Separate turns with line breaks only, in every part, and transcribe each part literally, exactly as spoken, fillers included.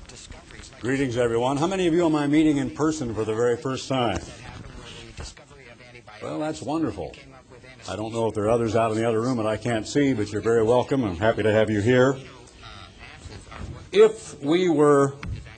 Greetings, everyone. How many of you am I meeting in person for the very first time? Well, that's wonderful. I don't know if there are others out in the other room that I can't see, but you're very welcome. I'm happy to have you here. If we were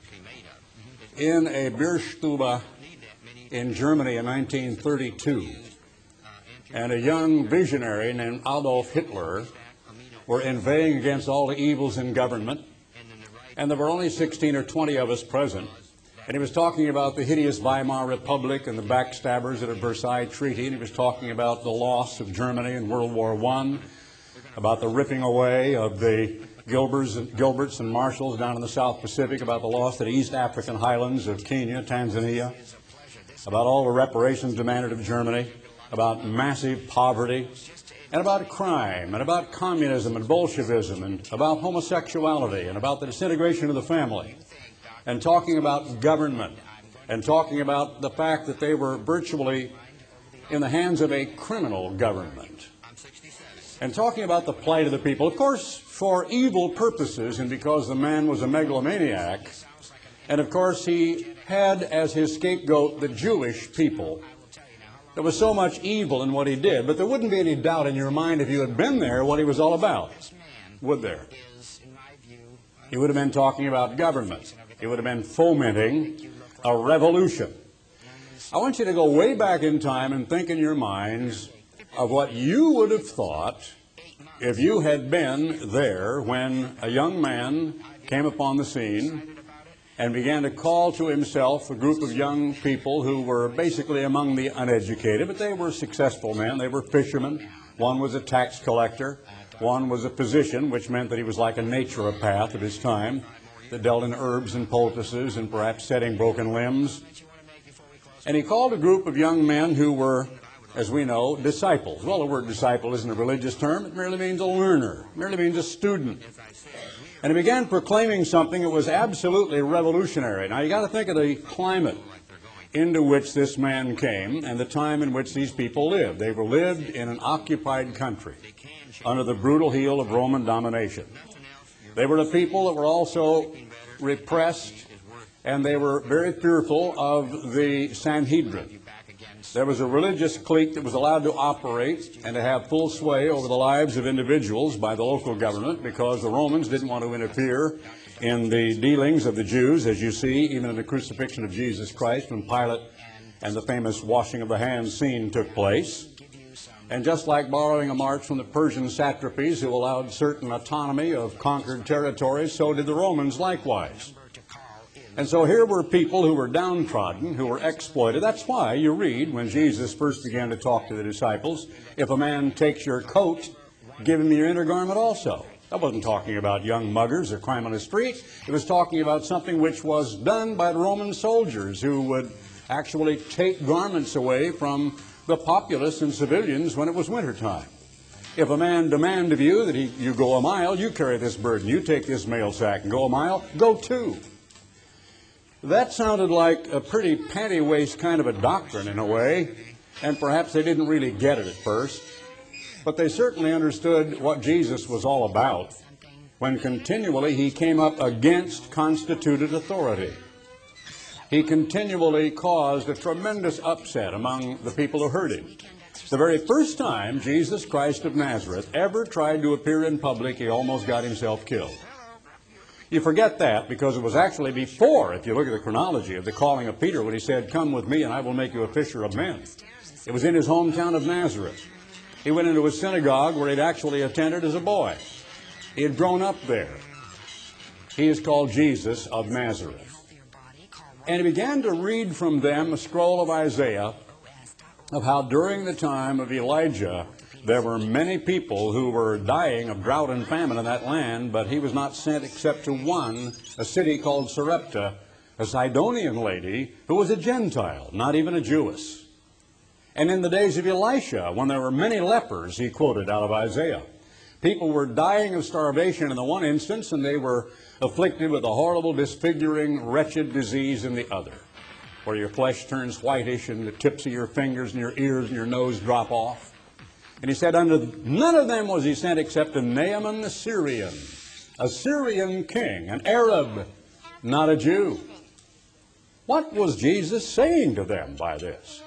in a Bierstube in Germany in nineteen thirty-two, and a young visionary named Adolf Hitler were inveighing against all the evils in government, and there were only sixteen or twenty of us present, and he was talking about the hideous Weimar Republic and the backstabbers at the Versailles Treaty, and he was talking about the loss of Germany in World War One, about the ripping away of the Gilberts, Gilberts and Marshalls down in the South Pacific, about the loss of the East African highlands of Kenya, Tanzania, about all the reparations demanded of Germany, about massive poverty, and about crime, and about communism and Bolshevism, and about homosexuality, and about the disintegration of the family, and talking about government, and talking about the fact that they were virtually in the hands of a criminal government, and talking about the plight of the people, of course, for evil purposes, and because the man was a megalomaniac, and of course he had as his scapegoat the Jewish people. There was so much evil in what he did, but there wouldn't be any doubt in your mind if you had been there what he was all about, would there? He would have been talking about government. He would have been fomenting a revolution. I want you to go way back in time and think in your minds of what you would have thought if you had been there when a young man came upon the scene and began to call to himself a group of young people who were basically among the uneducated, but they were successful men. They were fishermen. One was a tax collector. One was a physician, which meant that he was like a naturopath of his time, that dealt in herbs and poultices and perhaps setting broken limbs. And he called a group of young men who were, as we know, disciples. Well, the word disciple isn't a religious term. It merely means a learner. It merely means a student. And he began proclaiming something that was absolutely revolutionary. Now, you got to think of the climate into which this man came and the time in which these people lived. They were lived in an occupied country under the brutal heel of Roman domination. They were a people that were also repressed, and they were very fearful of the Sanhedrin. There was a religious clique that was allowed to operate and to have full sway over the lives of individuals by the local government, because the Romans didn't want to interfere in the dealings of the Jews, as you see even in the crucifixion of Jesus Christ when Pilate and the famous washing of the hands scene took place. And just like borrowing a march from the Persian satrapies who allowed certain autonomy of conquered territories, so did the Romans likewise. And so here were people who were downtrodden, who were exploited. That's why you read when Jesus first began to talk to the disciples, if a man takes your coat, give him your inner garment also. That wasn't talking about young muggers or crime on the street. It was talking about something which was done by the Roman soldiers, who would actually take garments away from the populace and civilians when it was wintertime. If a man demand of you that he, you go a mile, you carry this burden. You take this mail sack and go a mile, go two. That sounded like a pretty panty-waist kind of a doctrine in a way, and perhaps they didn't really get it at first, but they certainly understood what Jesus was all about when continually he came up against constituted authority. He continually caused a tremendous upset among the people who heard him. The very first time Jesus Christ of Nazareth ever tried to appear in public, he almost got himself killed. You forget that because it was actually before, if you look at the chronology of the calling of Peter, when he said, "Come with me and I will make you a fisher of men." It was in his hometown of Nazareth. He went into a synagogue where he'd actually attended as a boy. He had grown up there. He is called Jesus of Nazareth. And he began to read from them a scroll of Isaiah of how during the time of Elijah, there were many people who were dying of drought and famine in that land, but he was not sent except to one, a city called Sarepta, a Sidonian lady who was a Gentile, not even a Jewess. And in the days of Elisha, when there were many lepers, he quoted out of Isaiah. People were dying of starvation in the one instance, and they were afflicted with a horrible, disfiguring, wretched disease in the other, where your flesh turns whitish and the tips of your fingers and your ears and your nose drop off. And he said, unto none of them was he sent except to Naaman the Syrian, a Syrian king, an Arab not a Jew. What was Jesus saying to them by this?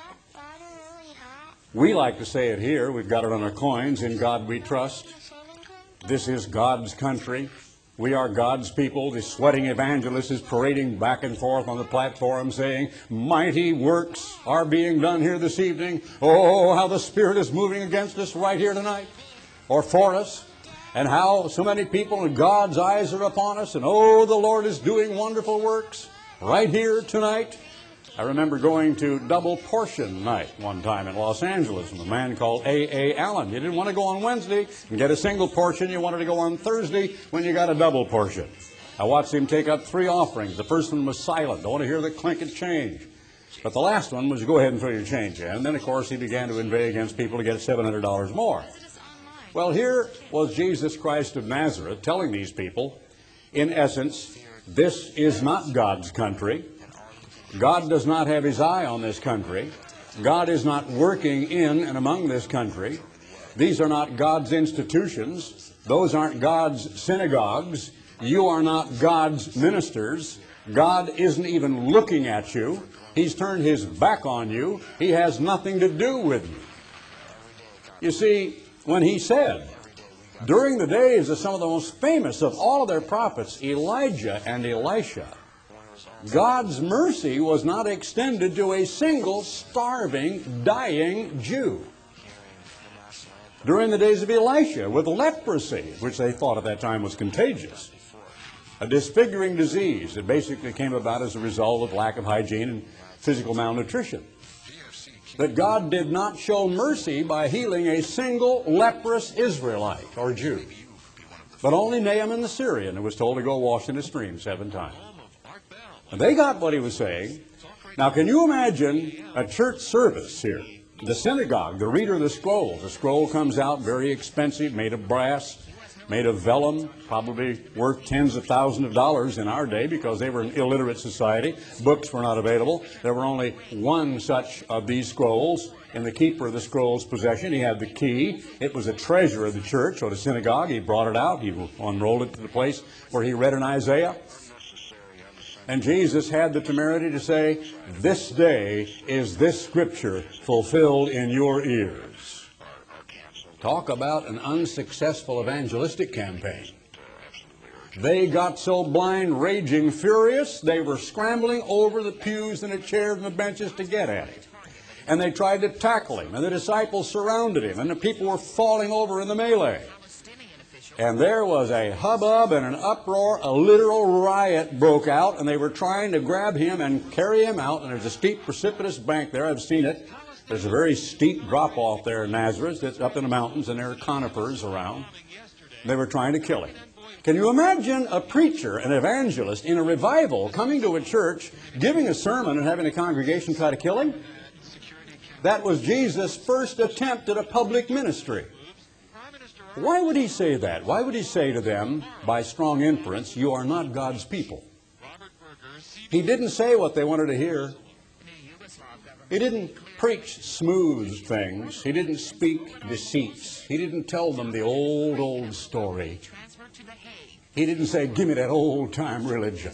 We like to say it here. We've got it on our coins. In God we trust. This is God's country. We are God's people. The sweating evangelist is parading back and forth on the platform saying, mighty works are being done here this evening. Oh, how the Spirit is moving against us right here tonight, or for us. And how so many people in God's eyes are upon us. And oh, the Lord is doing wonderful works right here tonight. I remember going to double portion night one time in Los Angeles with a man called A A Allen. You didn't want to go on Wednesday and get a single portion. You wanted to go on Thursday when you got a double portion. I watched him take up three offerings. The first one was silent. Don't want to hear the clink of change. But the last one was go ahead and throw your change in. And then, of course, he began to inveigh against people to get seven hundred dollars more. Well, here was Jesus Christ of Nazareth telling these people, in essence, this is not God's country. God does not have his eye on this country. God is not working in and among this country. These are not God's institutions. Those aren't God's synagogues. You are not God's ministers. God isn't even looking at you. He's turned his back on you. He has nothing to do with you. You see, when he said, during the days of some of the most famous of all of their prophets, Elijah and Elisha, God's mercy was not extended to a single starving, dying Jew. During the days of Elisha, with leprosy, which they thought at that time was contagious, a disfiguring disease that basically came about as a result of lack of hygiene and physical malnutrition, that God did not show mercy by healing a single leprous Israelite or Jew, but only Naaman the Syrian, who was told to go wash in a stream seven times. And they got what he was saying. Now, can you imagine a church service here? The synagogue, the reader of the scroll. The scroll comes out very expensive, made of brass, made of vellum, probably worth tens of thousands of dollars in our day because they were an illiterate society. Books were not available. There were only one such of these scrolls in the keeper of the scroll's possession. He had the key. It was a treasure of the church or the synagogue. He brought it out. He unrolled it to the place where he read in Isaiah. And Jesus had the temerity to say, this day is this scripture fulfilled in your ears. Talk about an unsuccessful evangelistic campaign. They got so blind, raging, furious, they were scrambling over the pews and the chairs and the benches to get at him. And they tried to tackle him, and the disciples surrounded him, and the people were falling over in the melee. And there was a hubbub and an uproar, a literal riot broke out, and they were trying to grab him and carry him out. And there's a steep, precipitous bank there. I've seen it. There's a very steep drop-off there in Nazareth. It's up in the mountains, and there are conifers around. They were trying to kill him. Can you imagine a preacher, an evangelist, in a revival, coming to a church, giving a sermon, and having a congregation try to kill him? That was Jesus' first attempt at a public ministry. Why would he say that? Why would he say to them, by strong inference, you are not God's people? He didn't say what they wanted to hear. He didn't preach smooth things. He didn't speak deceits. He didn't tell them the old, old story. He didn't say, give me that old-time religion.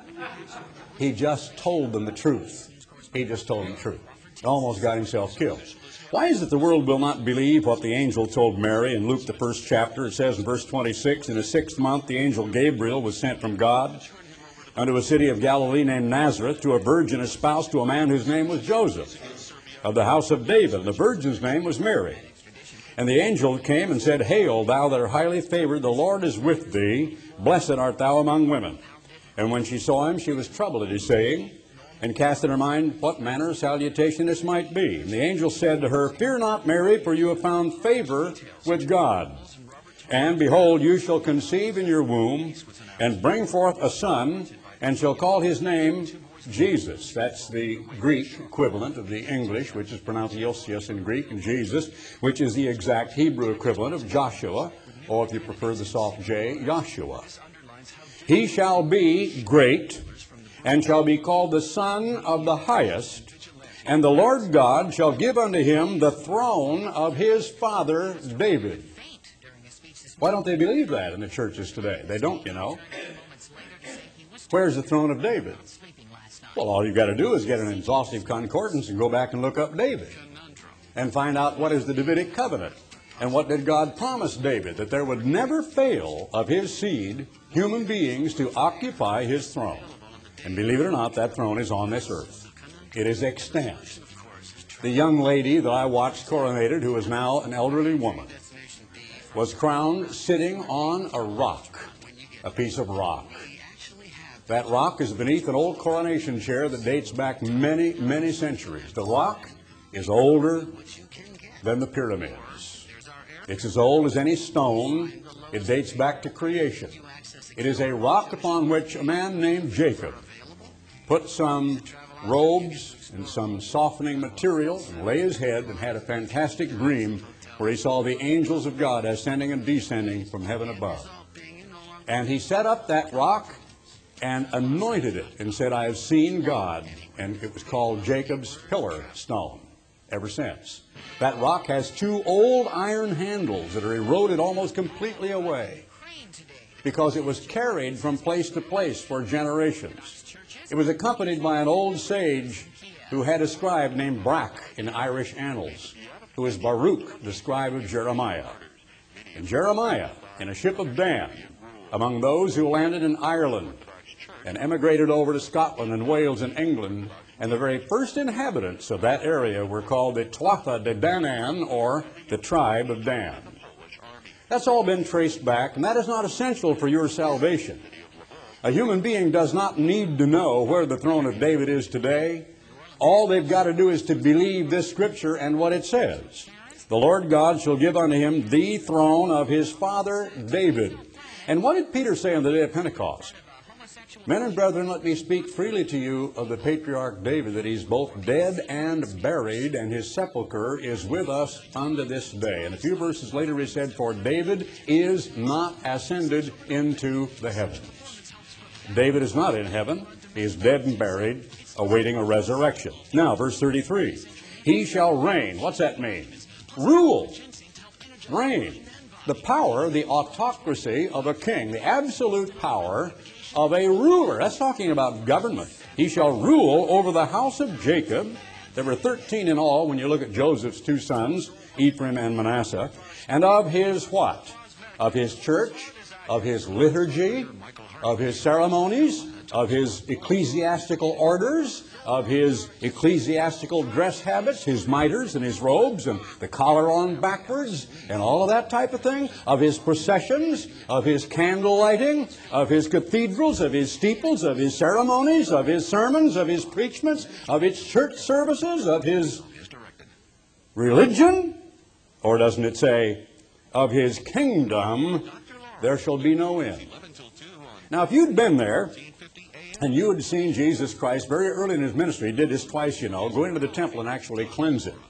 He just told them the truth. He just told them the truth. Almost got himself killed. Why is it the world will not believe what the angel told Mary in Luke, the first chapter? It says in verse twenty-six, in the sixth month the angel Gabriel was sent from God unto a city of Galilee named Nazareth to a virgin espoused to a man whose name was Joseph, of the house of David. And the virgin's name was Mary. And the angel came and said, Hail, thou that art highly favored, the Lord is with thee. Blessed art thou among women. And when she saw him, she was troubled at his saying, and cast in her mind what manner of salutation this might be. And the angel said to her, Fear not, Mary, for you have found favor with God. And behold, you shall conceive in your womb, and bring forth a son, and shall call his name Jesus. That's the Greek equivalent of the English, which is pronounced Iosios in Greek, and Jesus, which is the exact Hebrew equivalent of Joshua, or if you prefer the soft J, Joshua. He shall be great, and shall be called the Son of the Highest, and the Lord God shall give unto him the throne of his father David. Why don't they believe that in the churches today? They don't, you know. Where's the throne of David? Well, all you've got to do is get an exhaustive concordance and go back and look up David and find out what is the Davidic covenant and what did God promise David, that there would never fail of his seed human beings to occupy his throne. And believe it or not, that throne is on this earth. It is extant. The young lady that I watched coronated, who is now an elderly woman, was crowned sitting on a rock, a piece of rock. That rock is beneath an old coronation chair that dates back many, many centuries. The rock is older than the pyramids. It's as old as any stone. It dates back to creation. It is a rock upon which a man named Jacob put some robes and some softening material and lay his head and had a fantastic dream where he saw the angels of God ascending and descending from heaven above. And he set up that rock and anointed it and said, I have seen God. And it was called Jacob's pillar stone ever since. That rock has two old iron handles that are eroded almost completely away because it was carried from place to place for generations. It was accompanied by an old sage who had a scribe named Brack in Irish annals, who is Baruch, the scribe of Jeremiah. And Jeremiah, in a ship of Dan, among those who landed in Ireland and emigrated over to Scotland and Wales and England, and the very first inhabitants of that area were called the Tuatha de Danann, or the tribe of Dan. That's all been traced back, and that is not essential for your salvation. A human being does not need to know where the throne of David is today. All they've got to do is to believe this scripture and what it says. The Lord God shall give unto him the throne of his father David. And what did Peter say on the day of Pentecost? Men and brethren, let me speak freely to you of the patriarch David, that he's both dead and buried, and his sepulchre is with us unto this day. And a few verses later he said, for David is not ascended into the heavens. David is not in heaven. He is dead and buried, awaiting a resurrection. Now, verse thirty-three. He shall reign. What's that mean? Rule. Reign. The power, the autocracy of a king, the absolute power of a ruler. That's talking about government. He shall rule over the house of Jacob. There were thirteen in all when you look at Joseph's two sons, Ephraim and Manasseh. And of his what? Of his church, of his liturgy, of his ceremonies, of his ecclesiastical orders, of his ecclesiastical dress habits, his mitres and his robes and the collar on backwards and all of that type of thing, of his processions, of his candle lighting, of his cathedrals, of his steeples, of his ceremonies, of his sermons, of his preachments, of his church services, of his religion? Or doesn't it say, of his kingdom there shall be no end? Now, if you'd been there and you had seen Jesus Christ very early in his ministry, he did this twice, you know, go into the temple and actually cleanse it.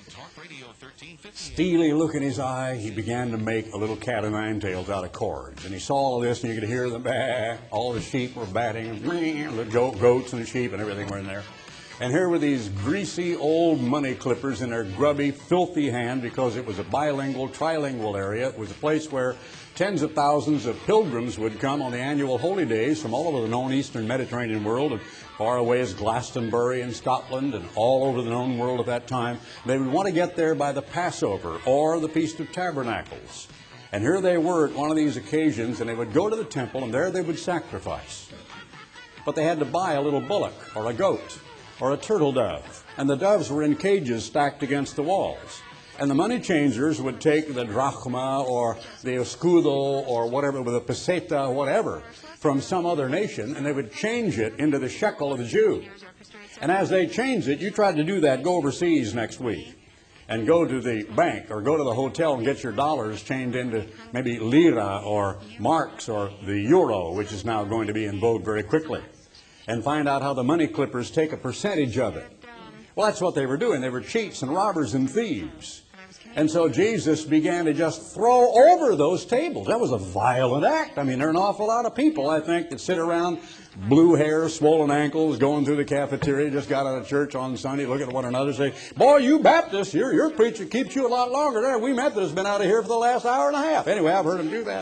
Steely look in his eye, he began to make a little cat o' nine tails out of cords. And he saw all this, and you could hear the bah, all the sheep were batting, the goats and the sheep and everything were in there. And here were these greasy old money clippers in their grubby, filthy hand, because it was a bilingual, trilingual area. It was a place where tens of thousands of pilgrims would come on the annual holy days from all over the known eastern Mediterranean world, and far away as Glastonbury in Scotland and all over the known world at that time. They would want to get there by the Passover or the Feast of Tabernacles. And here they were at one of these occasions, and they would go to the temple, and there they would sacrifice. But they had to buy a little bullock or a goat or a turtle dove. And the doves were in cages stacked against the walls. And the money changers would take the drachma or the escudo or whatever, with a peseta, whatever, from some other nation, and they would change it into the shekel of the Jew. And as they changed it, you tried to do that, go overseas next week and go to the bank or go to the hotel and get your dollars changed into maybe lira or marks or the euro, which is now going to be in vogue very quickly, and find out how the money clippers take a percentage of it. Well, that's what they were doing. They were cheats and robbers and thieves. And so Jesus began to just throw over those tables. That was a violent act. I mean, there are an awful lot of people, I think, that sit around, blue hair, swollen ankles, going through the cafeteria, just got out of church on Sunday, look at one another, say, boy, you Baptists, your, your preacher keeps you a lot longer there. We Methodists been out of here for the last hour and a half. Anyway, I've heard them do that.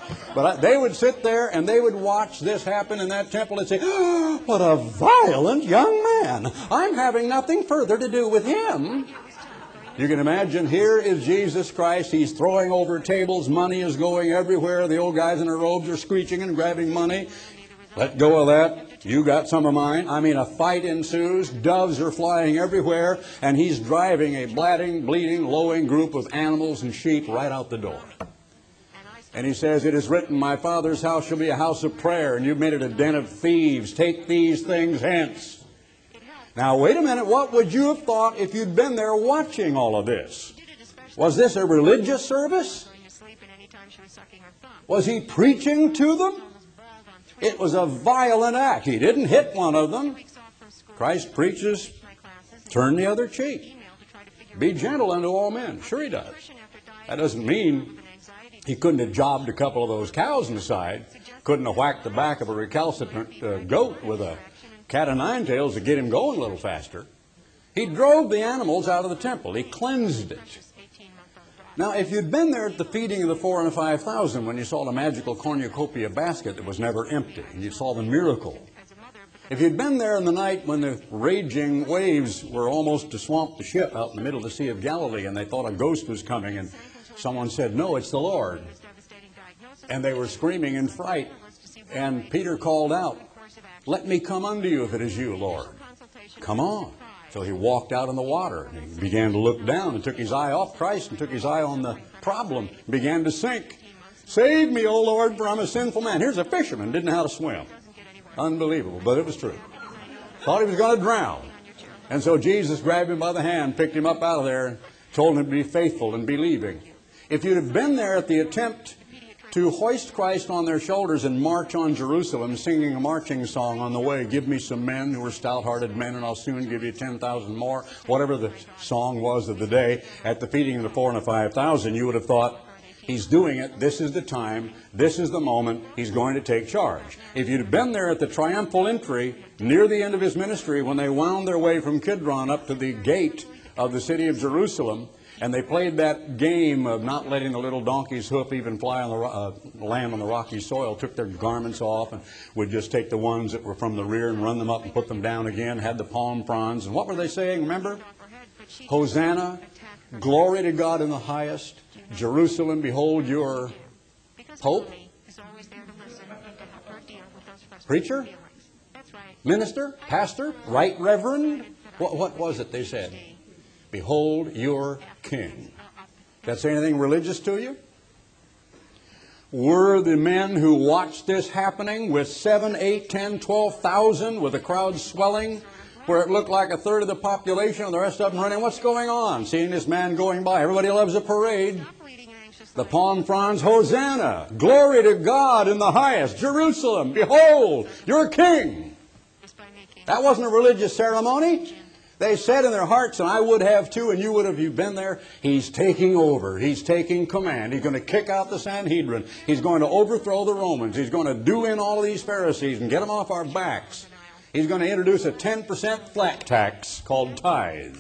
But they would sit there and they would watch this happen in that temple and say, oh, what a violent young man. I'm having nothing further to do with him. You can imagine, here is Jesus Christ. He's throwing over tables. Money is going everywhere. The old guys in their robes are screeching and grabbing money. Let go of that. You got some of mine. I mean, a fight ensues. Doves are flying everywhere. And he's driving a blatting, bleeding, lowing group of animals and sheep right out the door. And he says, it is written, my Father's house shall be a house of prayer, and you've made it a den of thieves. Take these things hence. Now, wait a minute. What would you have thought if you'd been there watching all of this? Was this a religious service? Was he preaching to them? It was a violent act. He didn't hit one of them. Christ preaches, turn the other cheek. Be gentle unto all men. Sure he does. That doesn't mean he couldn't have jobbed a couple of those cows in the side, couldn't have whacked the back of a recalcitrant uh, goat with a cat o' nine tails to get him going a little faster. He drove the animals out of the temple. He cleansed it. Now, if you'd been there at the feeding of the four and the five thousand, when you saw the magical cornucopia basket that was never empty, and you saw the miracle. If you'd been there in the night when the raging waves were almost to swamp the ship out in the middle of the Sea of Galilee, and they thought a ghost was coming, and someone said, no, it's the Lord. And they were screaming in fright, and Peter called out, let me come unto you if it is you, Lord. Come on. So he walked out in the water, and he began to look down and took his eye off Christ and took his eye on the problem, began to sink. Save me, O Lord, for I'm a sinful man. Here's a fisherman, didn't know how to swim. Unbelievable, but it was true. Thought he was going to drown. And so Jesus grabbed him by the hand, picked him up out of there, and told him to be faithful and believing. If you'd have been there at the attempt to hoist Christ on their shoulders and march on Jerusalem, singing a marching song on the way, give me some men who are stout-hearted men, and I'll soon give you ten thousand more, whatever the song was of the day, at the feeding of the four and the five thousand, you would have thought, he's doing it, this is the time, this is the moment, he's going to take charge. If you'd have been there at the triumphal entry, near the end of his ministry, when they wound their way from Kidron up to the gate of the city of Jerusalem, and they played that game of not letting the little donkey's hoof even fly on the uh, land on the rocky soil, took their garments off and would just take the ones that were from the rear and run them up and put them down again, had the palm fronds. And what were they saying, remember? Hosanna, glory to God in the highest. Jerusalem, behold your Pope. Preacher? Minister? Pastor? Right Reverend? What, what was it they said? Behold your King. That say anything religious to you? Were the men who watched this happening with seven, eight, ten, twelve thousand, with the crowd swelling, where it looked like a third of the population and the rest of them running, what's going on? Seeing this man going by. Everybody loves a parade. The palm fronds, Hosanna, glory to God in the highest. Jerusalem, behold your King. That wasn't a religious ceremony. They said in their hearts, and I would have too, and you would have if you've been there, he's taking over. He's taking command. He's going to kick out the Sanhedrin. He's going to overthrow the Romans. He's going to do in all of these Pharisees and get them off our backs. He's going to introduce a ten percent flat tax called tithe.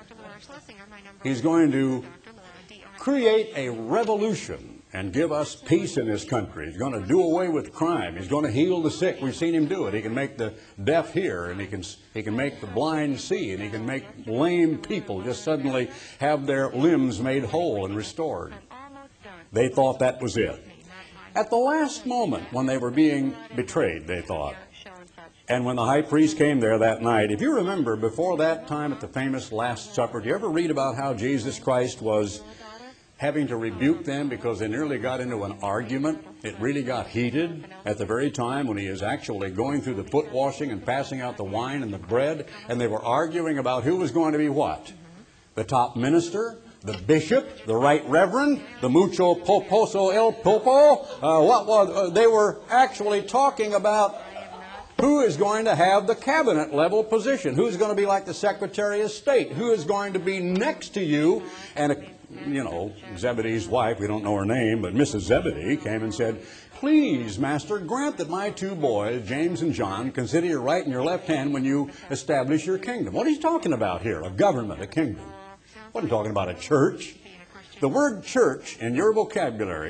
He's going to create a revolution and give us peace in this country. He's going to do away with crime. He's going to heal the sick. We've seen him do it. He can make the deaf hear, and he can he can make the blind see, and he can make lame people just suddenly have their limbs made whole and restored. They thought that was it. At the last moment, when they were being betrayed, they thought, and when the high priest came there that night, if you remember, before that time at the famous Last Supper, do you ever read about how Jesus Christ was having to rebuke them because they nearly got into an argument? It really got heated at the very time when he is actually going through the foot washing and passing out the wine and the bread, and they were arguing about who was going to be what? The top minister, the bishop, the right reverend, the mucho poposo el popo. Uh, what was? Uh, they were actually talking about who is going to have the cabinet level position, who's going to be like the Secretary of State, who is going to be next to you. And a you know, Zebedee's wife, we don't know her name, but Missus Zebedee came and said, please, Master, grant that my two boys, James and John, consider your right and your left hand when you establish your kingdom. What are you talking about here? A government, a kingdom. I wasn't talking about a church. The word church in your vocabulary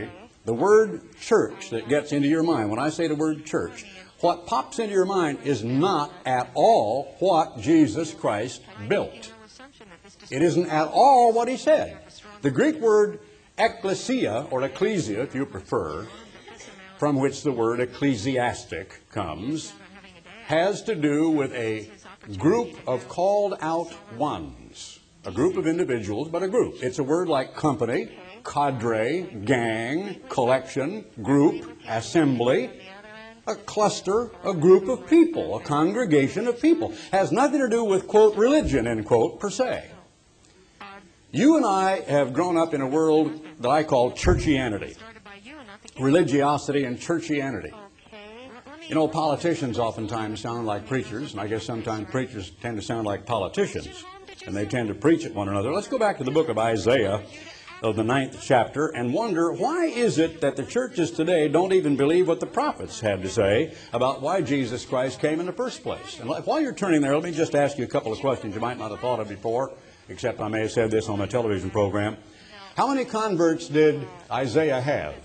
the word church that gets into your mind, when I say the word church, what pops into your mind is not at all what Jesus Christ built. It isn't at all what he said. The Greek word ecclesia, or ecclesia if you prefer, from which the word ecclesiastic comes, has to do with a group of called out ones. A group of individuals, but a group. It's a word like company, cadre, gang, collection, group, assembly, a cluster, a group of people, a congregation of people. Has nothing to do with, quote, religion, end quote, per se. You and I have grown up in a world that I call churchianity. Religiosity and churchianity. You know, politicians oftentimes sound like preachers, and I guess sometimes preachers tend to sound like politicians, and they tend to preach at one another. Let's go back to the book of Isaiah, of the ninth chapter, and wonder why is it that the churches today don't even believe what the prophets had to say about why Jesus Christ came in the first place. And while you're turning there, let me just ask you a couple of questions you might not have thought of before, except I may have said this on my television program. How many converts did Isaiah have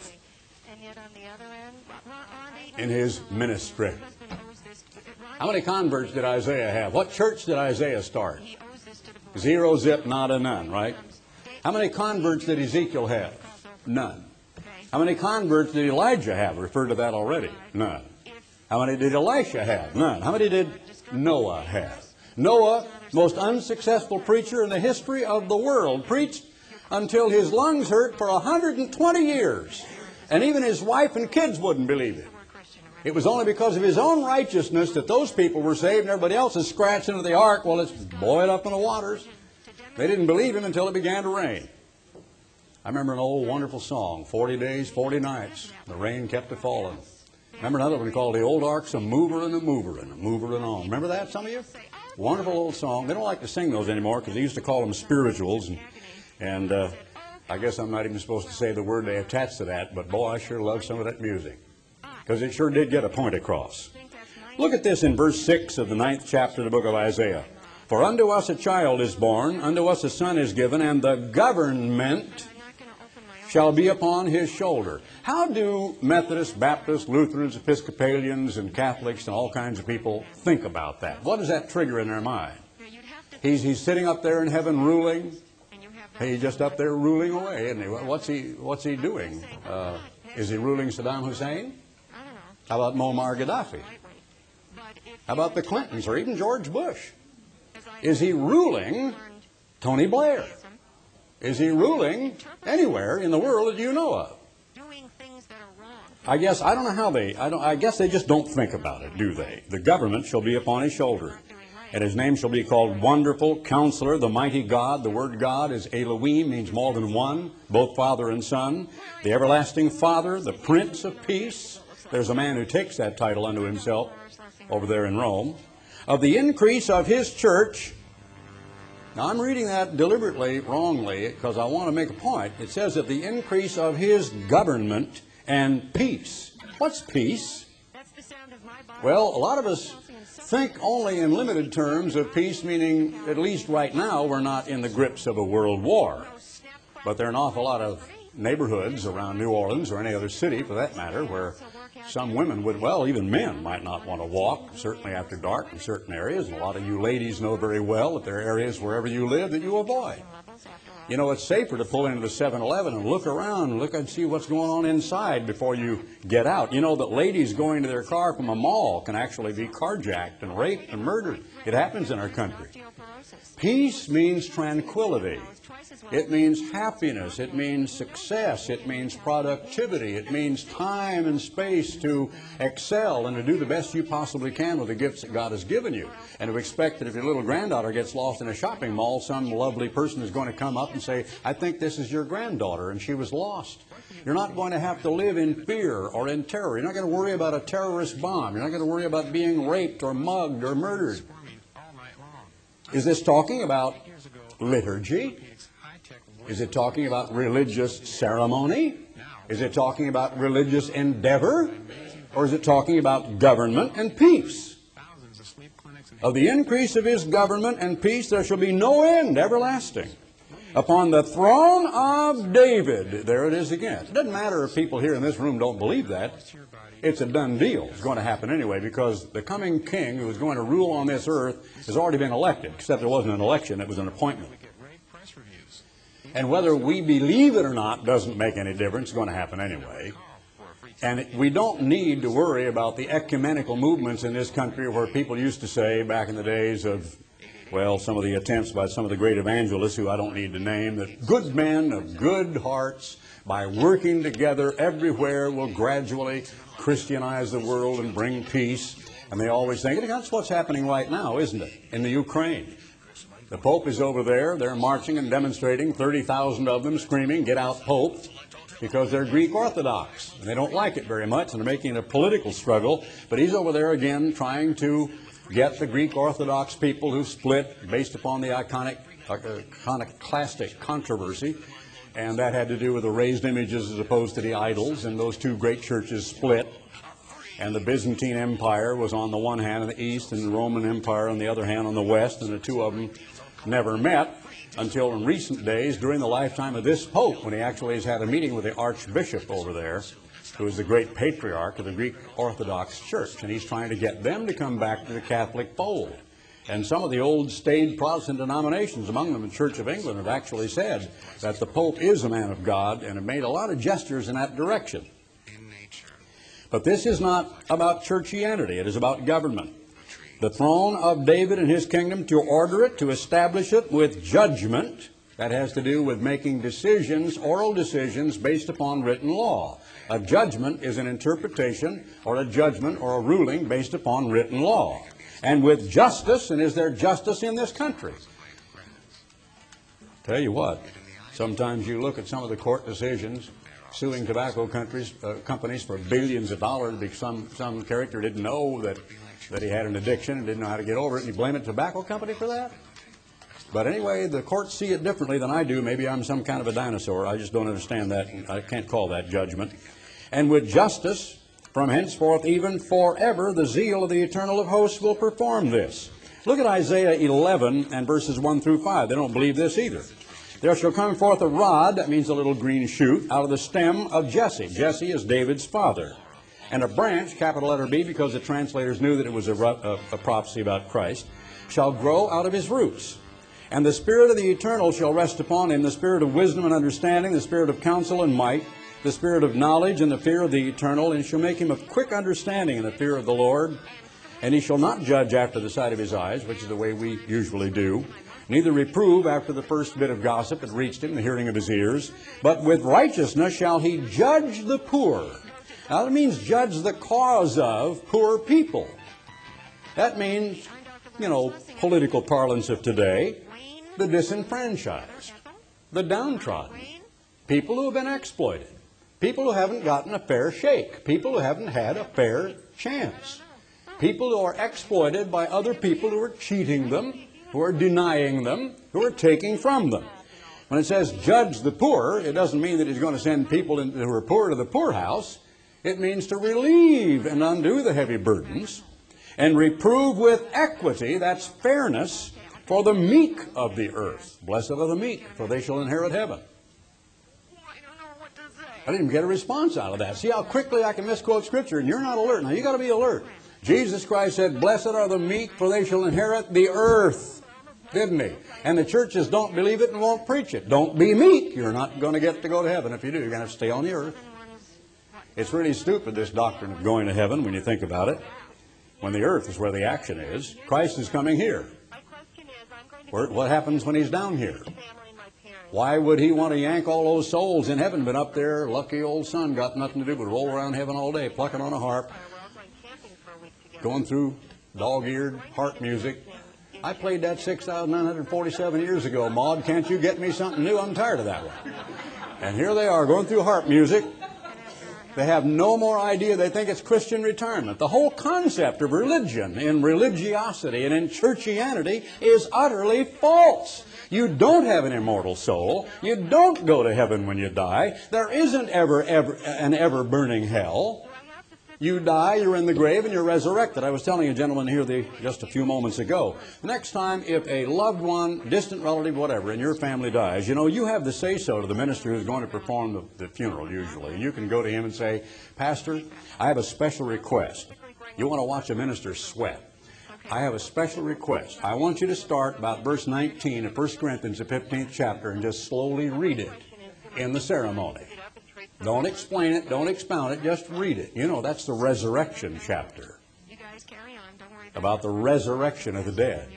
in his ministry? How many converts did Isaiah have? What church did Isaiah start? Zero, zip, nada, none, right? How many converts did Ezekiel have? None. How many converts did Elijah have? I referred to that already. None. How many did Elisha have? None. How many did Noah have? Noah, most unsuccessful preacher in the history of the world, preached until his lungs hurt for one hundred twenty years. And even his wife and kids wouldn't believe it. It was only because of his own righteousness that those people were saved, and everybody else is scratching into the ark while it's boiled up in the waters. They didn't believe him until it began to rain. I remember an old wonderful song, forty days, forty nights. The rain kept it falling. Remember another one called The Old Ark's a Mover and a Mover and a Mover and on. Remember that, some of you? Wonderful old song. They don't like to sing those anymore because they used to call them spirituals. And, and uh, I guess I'm not even supposed to say the word they attached to that, but boy, I sure love some of that music. Because it sure did get a point across. Look at this in verse six of the ninth chapter of the book of Isaiah. For unto us a child is born, unto us a son is given, and the government shall be upon his shoulder. How do Methodists, Baptists, Lutherans, Episcopalians, and Catholics, and all kinds of people think about that? What does that trigger in their mind? He's, he's sitting up there in heaven ruling. He's just up there ruling away, isn't he? What's he, what's he doing? Uh, is he ruling Saddam Hussein? How about Muammar Gaddafi? How about the Clintons or even George Bush? Is he ruling Tony Blair? Is he ruling anywhere in the world that you know of? I guess, I don't know how they, I, don't, I guess they just don't think about it, do they? The government shall be upon his shoulder, and his name shall be called Wonderful Counselor, the Mighty God. The word God is Elohim, means more than one, both Father and Son. The Everlasting Father, the Prince of Peace. There's a man who takes that title unto himself over there in Rome. Of the increase of his church. Now I'm reading that deliberately wrongly because I want to make a point. It says that the increase of his government and peace. What's peace? Well, a lot of us think only in limited terms of peace, meaning at least right now we're not in the grips of a world war. But there are an awful lot of neighborhoods around New Orleans or any other city for that matter where some women would, well, even men might not want to walk, certainly after dark in certain areas. And a lot of you ladies know very well that there are areas wherever you live that you avoid. You know, it's safer to pull into the seven eleven and look around and look and see what's going on inside before you get out. You know that ladies going to their car from a mall can actually be carjacked and raped and murdered. It happens in our country. Peace means tranquility. It means happiness. It means success. It means productivity. It means time and space to excel and to do the best you possibly can with the gifts that God has given you. And to expect that if your little granddaughter gets lost in a shopping mall, some lovely person is going to come up and say, I think this is your granddaughter and she was lost. You're not going to have to live in fear or in terror. You're not going to worry about a terrorist bomb. You're not going to worry about being raped or mugged or murdered. Is this talking about liturgy? Is it talking about religious ceremony? Is it talking about religious endeavor? Or is it talking about government and peace? Of the increase of his government and peace there shall be no end, everlasting. upon the throne of David. There it is again. It doesn't matter if people here in this room don't believe that. It's a done deal. It's going to happen anyway, because the coming king who is going to rule on this earth has already been elected, except it wasn't an election, it was an appointment. And whether we believe it or not doesn't make any difference. It's going to happen anyway. And we don't need to worry about the ecumenical movements in this country, where people used to say back in the days of, well, some of the attempts by some of the great evangelists, who I don't need to name, that good men of good hearts, by working together everywhere, will gradually Christianize the world and bring peace. And they always think, that's what's happening right now, isn't it, in the Ukraine? The Pope is over there. They're marching and demonstrating, thirty thousand of them screaming, "Get out, Pope," because they're Greek Orthodox. And they don't like it very much, and they're making a political struggle. But he's over there again trying to get the Greek Orthodox people who split based upon the iconic, iconoclastic controversy. And that had to do with the raised images as opposed to the idols. And those two great churches split. And the Byzantine Empire was on the one hand in the east, and the Roman Empire on the other hand on the west. And the two of them never met until in recent days, during the lifetime of this Pope, when he actually has had a meeting with the Archbishop over there, who is the great patriarch of the Greek Orthodox Church. And he's trying to get them to come back to the Catholic fold. And some of the old staid Protestant denominations, among them the Church of England, have actually said that the Pope is a man of God, and have made a lot of gestures in that direction. But this is not about churchianity. It is about government. The throne of David and his kingdom, to order it, to establish it with judgment. That has to do with making decisions, oral decisions, based upon written law. A judgment is an interpretation or a judgment or a ruling based upon written law. And with justice, and is there justice in this country? Tell you what, sometimes you look at some of the court decisions suing tobacco countries, uh, companies for billions of dollars because some, some character didn't know that, that he had an addiction and didn't know how to get over it, and you blame a tobacco company for that? But anyway, the courts see it differently than I do. Maybe I'm some kind of a dinosaur. I just don't understand that. I can't call that judgment. And with justice, from henceforth even forever, the zeal of the Eternal of hosts will perform this. Look at Isaiah eleven and verses one through five. They don't believe this either. There shall come forth a rod, that means a little green shoot, out of the stem of Jesse. Jesse is David's father. And a branch, capital letter B, because the translators knew that it was a, a, a prophecy about Christ, shall grow out of his roots. And the Spirit of the Eternal shall rest upon him, the Spirit of wisdom and understanding, the Spirit of counsel and might, the Spirit of knowledge and the fear of the Eternal, and shall make him of quick understanding in the fear of the Lord. And he shall not judge after the sight of his eyes, which is the way we usually do, neither reprove after the first bit of gossip that reached him, the hearing of his ears, but with righteousness shall he judge the poor. Now that means judge the cause of poor people. That means, you know, political parlance of today, the disenfranchised, the downtrodden, people who have been exploited, people who haven't gotten a fair shake, people who haven't had a fair chance, people who are exploited by other people who are cheating them, who are denying them, who are taking from them. When it says judge the poor, it doesn't mean that he's going to send people in, who are poor to the poorhouse. It means to relieve and undo the heavy burdens and reprove with equity, that's fairness, for the meek of the earth. Blessed are the meek, for they shall inherit heaven. I didn't even get a response out of that. See how quickly I can misquote Scripture, and you're not alert. Now, you got to be alert. Jesus Christ said, blessed are the meek, for they shall inherit the earth. Didn't he? And the churches don't believe it and won't preach it. Don't be meek. You're not going to get to go to heaven if you do. You're going to have to stay on the earth. It's really stupid, this doctrine of going to heaven, when you think about it. When the earth is where the action is. Christ is coming here. Where, what happens when he's down here? Why would he want to yank all those souls in heaven? But up there, lucky old son, got nothing to do but roll around heaven all day, plucking on a harp, going through dog-eared harp music. I played that six thousand nine hundred forty-seven years ago, Maud. Can't you get me something new? I'm tired of that one. And here they are going through harp music. They have no more idea. They think it's Christian retirement. The whole concept of religion in religiosity and in churchianity is utterly false. You don't have an immortal soul. You don't go to heaven when you die. There isn't ever, ever an ever-burning hell. You die, you're in the grave, and you're resurrected. I was telling a gentleman here the, just a few moments ago, next time if a loved one, distant relative, whatever, in your family dies, you know, you have the say-so to the minister who's going to perform the, the funeral usually. You can go to him and say, Pastor, I have a special request. You want to watch a minister sweat. I have a special request. I want you to start about verse nineteen of First Corinthians, the fifteenth chapter, and just slowly read it in the ceremony. Don't explain it, don't expound it, just read it. You know, that's the resurrection chapter. About the resurrection of the dead.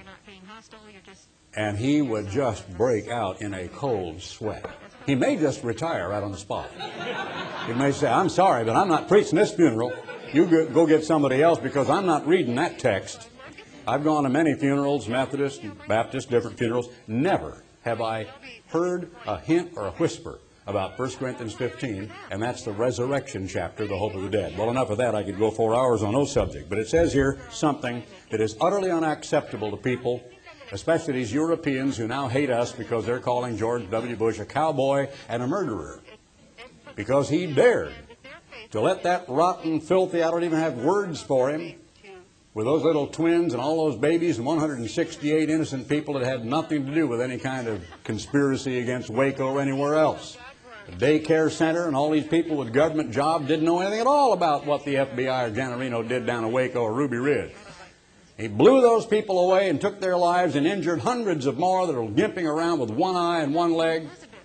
And he would just break out in a cold sweat. He may just retire right on the spot. He may say, I'm sorry, but I'm not preaching this funeral. You go get somebody else because I'm not reading that text. I've gone to many funerals, Methodist, Baptist, different funerals. Never have I heard a hint or a whisper about First Corinthians fifteen, and that's the resurrection chapter, the hope of the dead. Well, enough of that. I could go four hours on no subject. But it says here something that is utterly unacceptable to people, especially these Europeans who now hate us because they're calling George W. Bush a cowboy and a murderer. Because he dared to let that rotten, filthy, I don't even have words for him, with those little twins and all those babies and one hundred sixty-eight innocent people that had nothing to do with any kind of conspiracy against Waco or anywhere else. The daycare center and all these people with government jobs didn't know anything at all about what the F B I or Janorino did down in Waco or Ruby Ridge. He blew those people away and took their lives and injured hundreds of more that are gimping around with one eye and one leg.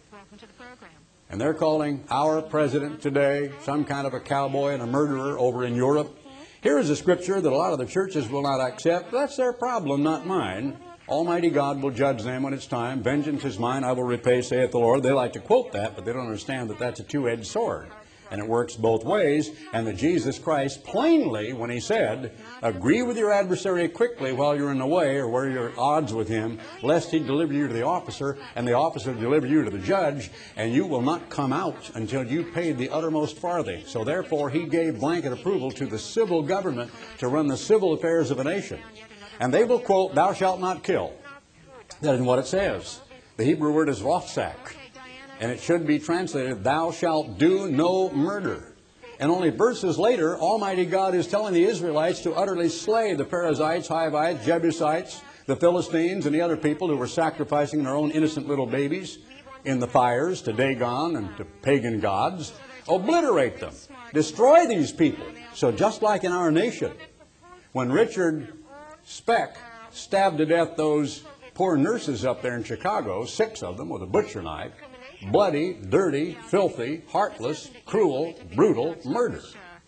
And they're calling our president today some kind of a cowboy and a murderer over in Europe. Here is a scripture that a lot of the churches will not accept. That's their problem, not mine. Almighty God will judge them when it's time. Vengeance is mine, I will repay, saith the Lord. They like to quote that, but they don't understand that that's a two-edged sword. And it works both ways. And that Jesus Christ plainly, when he said, agree with your adversary quickly while you're in the way, or where you're at odds with him, lest he deliver you to the officer, and the officer deliver you to the judge, and you will not come out until you paid the uttermost farthing. So therefore, he gave blanket approval to the civil government to run the civil affairs of a nation. And they will quote, thou shalt not kill. That is what it says. The Hebrew word is rothsak. And it should be translated, thou shalt do no murder. And only verses later, Almighty God is telling the Israelites to utterly slay the Perizzites, Hivites, Jebusites, the Philistines, and the other people who were sacrificing their own innocent little babies in the fires to Dagon and to pagan gods. Obliterate them. Destroy these people. So just like in our nation, when Richard Speck stabbed to death those poor nurses up there in Chicago, six of them with a butcher knife, bloody, dirty, filthy, heartless, cruel, brutal murder.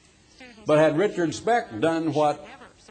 But had Richard Speck done what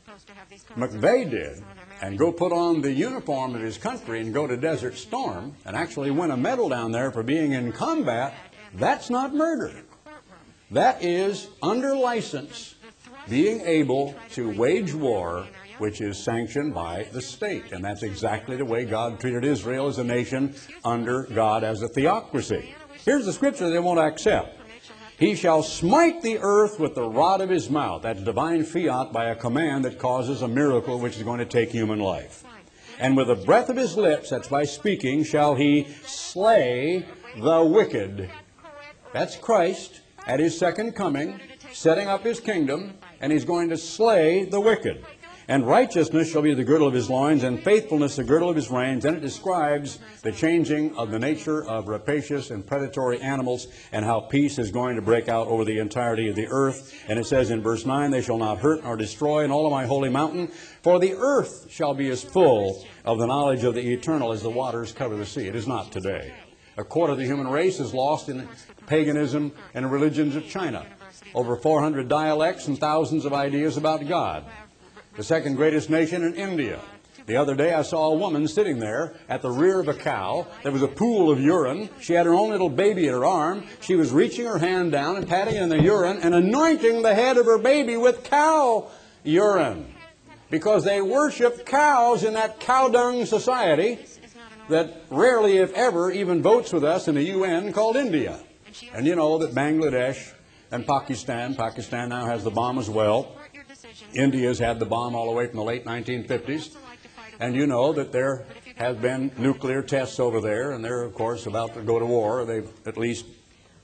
McVeigh did and go put on the uniform of his country and go to Desert Storm and actually win a medal down there for being in combat, that's not murder. That is, under license, being able to wage war, which is sanctioned by the state. And that's exactly the way God treated Israel as a nation under God as a theocracy. Here's the scripture they won't accept. He shall smite the earth with the rod of his mouth. That's divine fiat by a command that causes a miracle which is going to take human life. And with the breath of his lips, that's by speaking, shall he slay the wicked. That's Christ at his second coming, setting up his kingdom, and he's going to slay the wicked. And righteousness shall be the girdle of his loins, and faithfulness the girdle of his reins. And it describes the changing of the nature of rapacious and predatory animals and how peace is going to break out over the entirety of the earth. And it says in verse nine, they shall not hurt nor destroy in all of my holy mountain, for the earth shall be as full of the knowledge of the eternal as the waters cover the sea. It is not today. A quarter of the human race is lost in paganism and the religions of China. Over four hundred dialects and thousands of ideas about God. The second greatest nation in India. The other day I saw a woman sitting there at the rear of a cow. There was a pool of urine. She had her own little baby at her arm. She was reaching her hand down and patting in the urine and anointing the head of her baby with cow urine. Because they worship cows in that cow dung society that rarely, if ever, even votes with us in the U N called India. And you know that Bangladesh and Pakistan, Pakistan now has the bomb as well. India's had the bomb all the way from the late nineteen fifties. And you know that there have been nuclear tests over there, and they're, of course, about to go to war. They've at least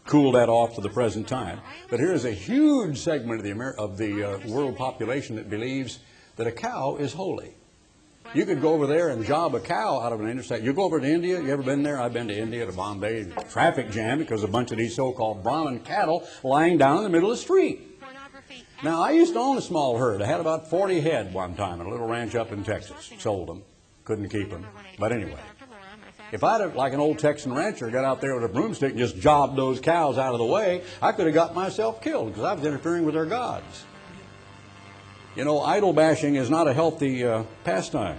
cool that off to the present time. But here is a huge segment of the, Amer of the uh, world population that believes that a cow is holy. You could go over there and job a cow out of an interstate. You go over to India. You ever been there? I've been to India, to Bombay. Traffic jam because a bunch of these so-called Brahmin cattle lying down in the middle of the street. Now, I used to own a small herd. I had about forty head one time in a little ranch up in Texas. Sold them. Couldn't keep them. But anyway, if I'd have, like an old Texan rancher, got out there with a broomstick and just jobbed those cows out of the way, I could have got myself killed because I was interfering with their gods. You know, idol bashing is not a healthy uh, pastime.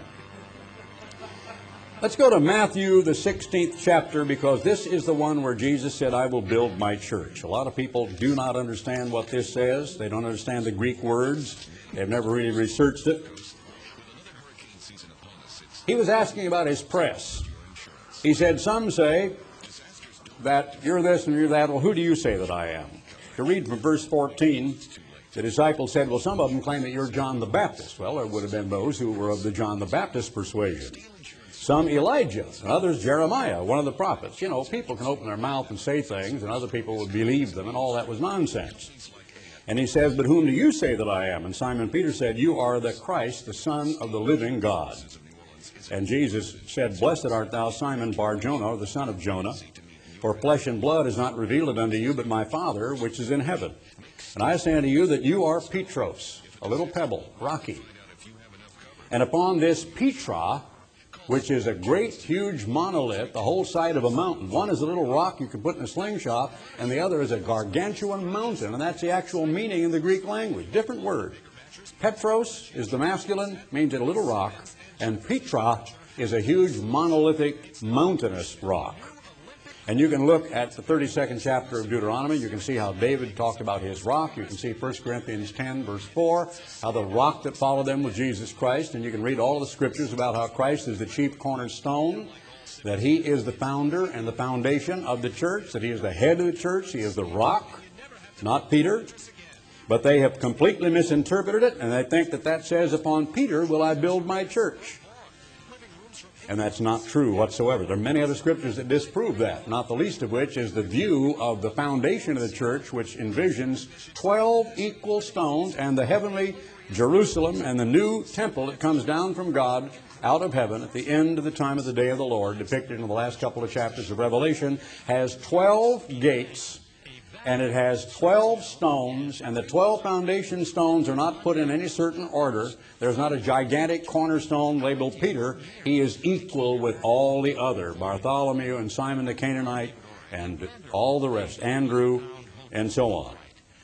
Let's go to Matthew, the sixteenth chapter, because this is the one where Jesus said, I will build my church. A lot of people do not understand what this says. They don't understand the Greek words. They've never really researched it. He was asking about his press. He said, some say that you're this and you're that. Well, who do you say that I am? To read from verse fourteen, the disciples said, well, some of them claim that you're John the Baptist. Well, there would have been those who were of the John the Baptist persuasion. Some Elijah, and others Jeremiah, one of the prophets. You know, people can open their mouth and say things, and other people would believe them, and all that was nonsense. And he says, but whom do you say that I am? And Simon Peter said, you are the Christ, the Son of the living God. And Jesus said, blessed art thou, Simon Bar-Jonah, the son of Jonah, for flesh and blood is not revealed it unto you, but my Father which is in heaven. And I say unto you that you are Petros, a little pebble, rocky. And upon this Petra, which is a great, huge monolith, the whole side of a mountain. One is a little rock you can put in a slingshot, and the other is a gargantuan mountain, and that's the actual meaning in the Greek language. Different word. Petros is the masculine, means a little rock, and Petra is a huge, monolithic, mountainous rock. And you can look at the thirty-second chapter of Deuteronomy. You can see how David talked about his rock. You can see First Corinthians ten, verse four, how the rock that followed them was Jesus Christ. And you can read all the scriptures about how Christ is the chief cornerstone, that he is the founder and the foundation of the church, that he is the head of the church, he is the rock, not Peter. But they have completely misinterpreted it, and they think that that says, upon Peter will I build my church. And that's not true whatsoever. There are many other scriptures that disprove that, not the least of which is the view of the foundation of the church, which envisions twelve equal stones and the heavenly Jerusalem and the new temple that comes down from God out of heaven at the end of the time of the day of the Lord, depicted in the last couple of chapters of Revelation, has twelve gates, and it has twelve stones, and the twelve foundation stones are not put in any certain order. There's not a gigantic cornerstone labeled Peter. He is equal with all the other, Bartholomew and Simon the Canaanite, and all the rest, Andrew, and so on.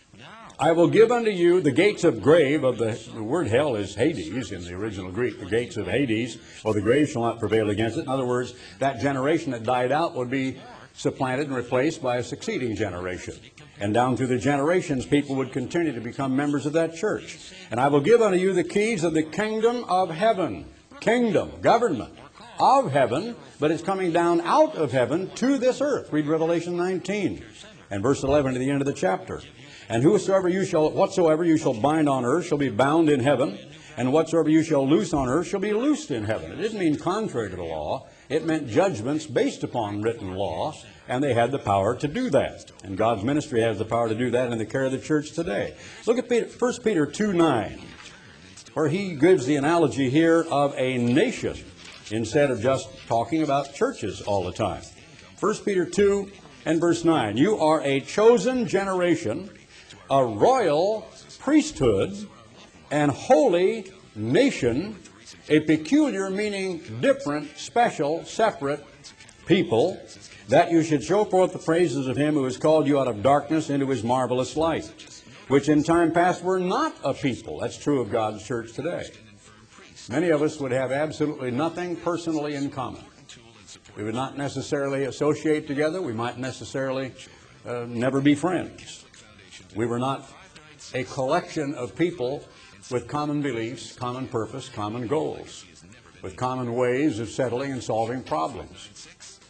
I will give unto you the gates of grave of the, the word hell is Hades in the original Greek, the gates of Hades, or the grave shall not prevail against it. In other words, that generation that died out would be supplanted and replaced by a succeeding generation. And down through the generations, people would continue to become members of that church. And I will give unto you the keys of the kingdom of heaven. Kingdom, government of heaven, but it's coming down out of heaven to this earth. Read Revelation nineteen and verse eleven to the end of the chapter. And whosoever you shall, whatsoever you shall bind on earth shall be bound in heaven, and whatsoever you shall loose on earth shall be loosed in heaven. It didn't mean contrary to the law. It meant judgments based upon written law, and they had the power to do that. And God's ministry has the power to do that in the care of the church today. Look at First Peter two nine, where he gives the analogy here of a nation instead of just talking about churches all the time. First Peter two and verse nine, you are a chosen generation, a royal priesthood, and holy nation, a peculiar, meaning different, special, separate people, that you should show forth the praises of him who has called you out of darkness into his marvelous light, which in time past were not a people. That's true of God's church today. Many of us would have absolutely nothing personally in common. We would not necessarily associate together. We might necessarily uh, never be friends. We were not a collection of people with common beliefs, common purpose, common goals, with common ways of settling and solving problems.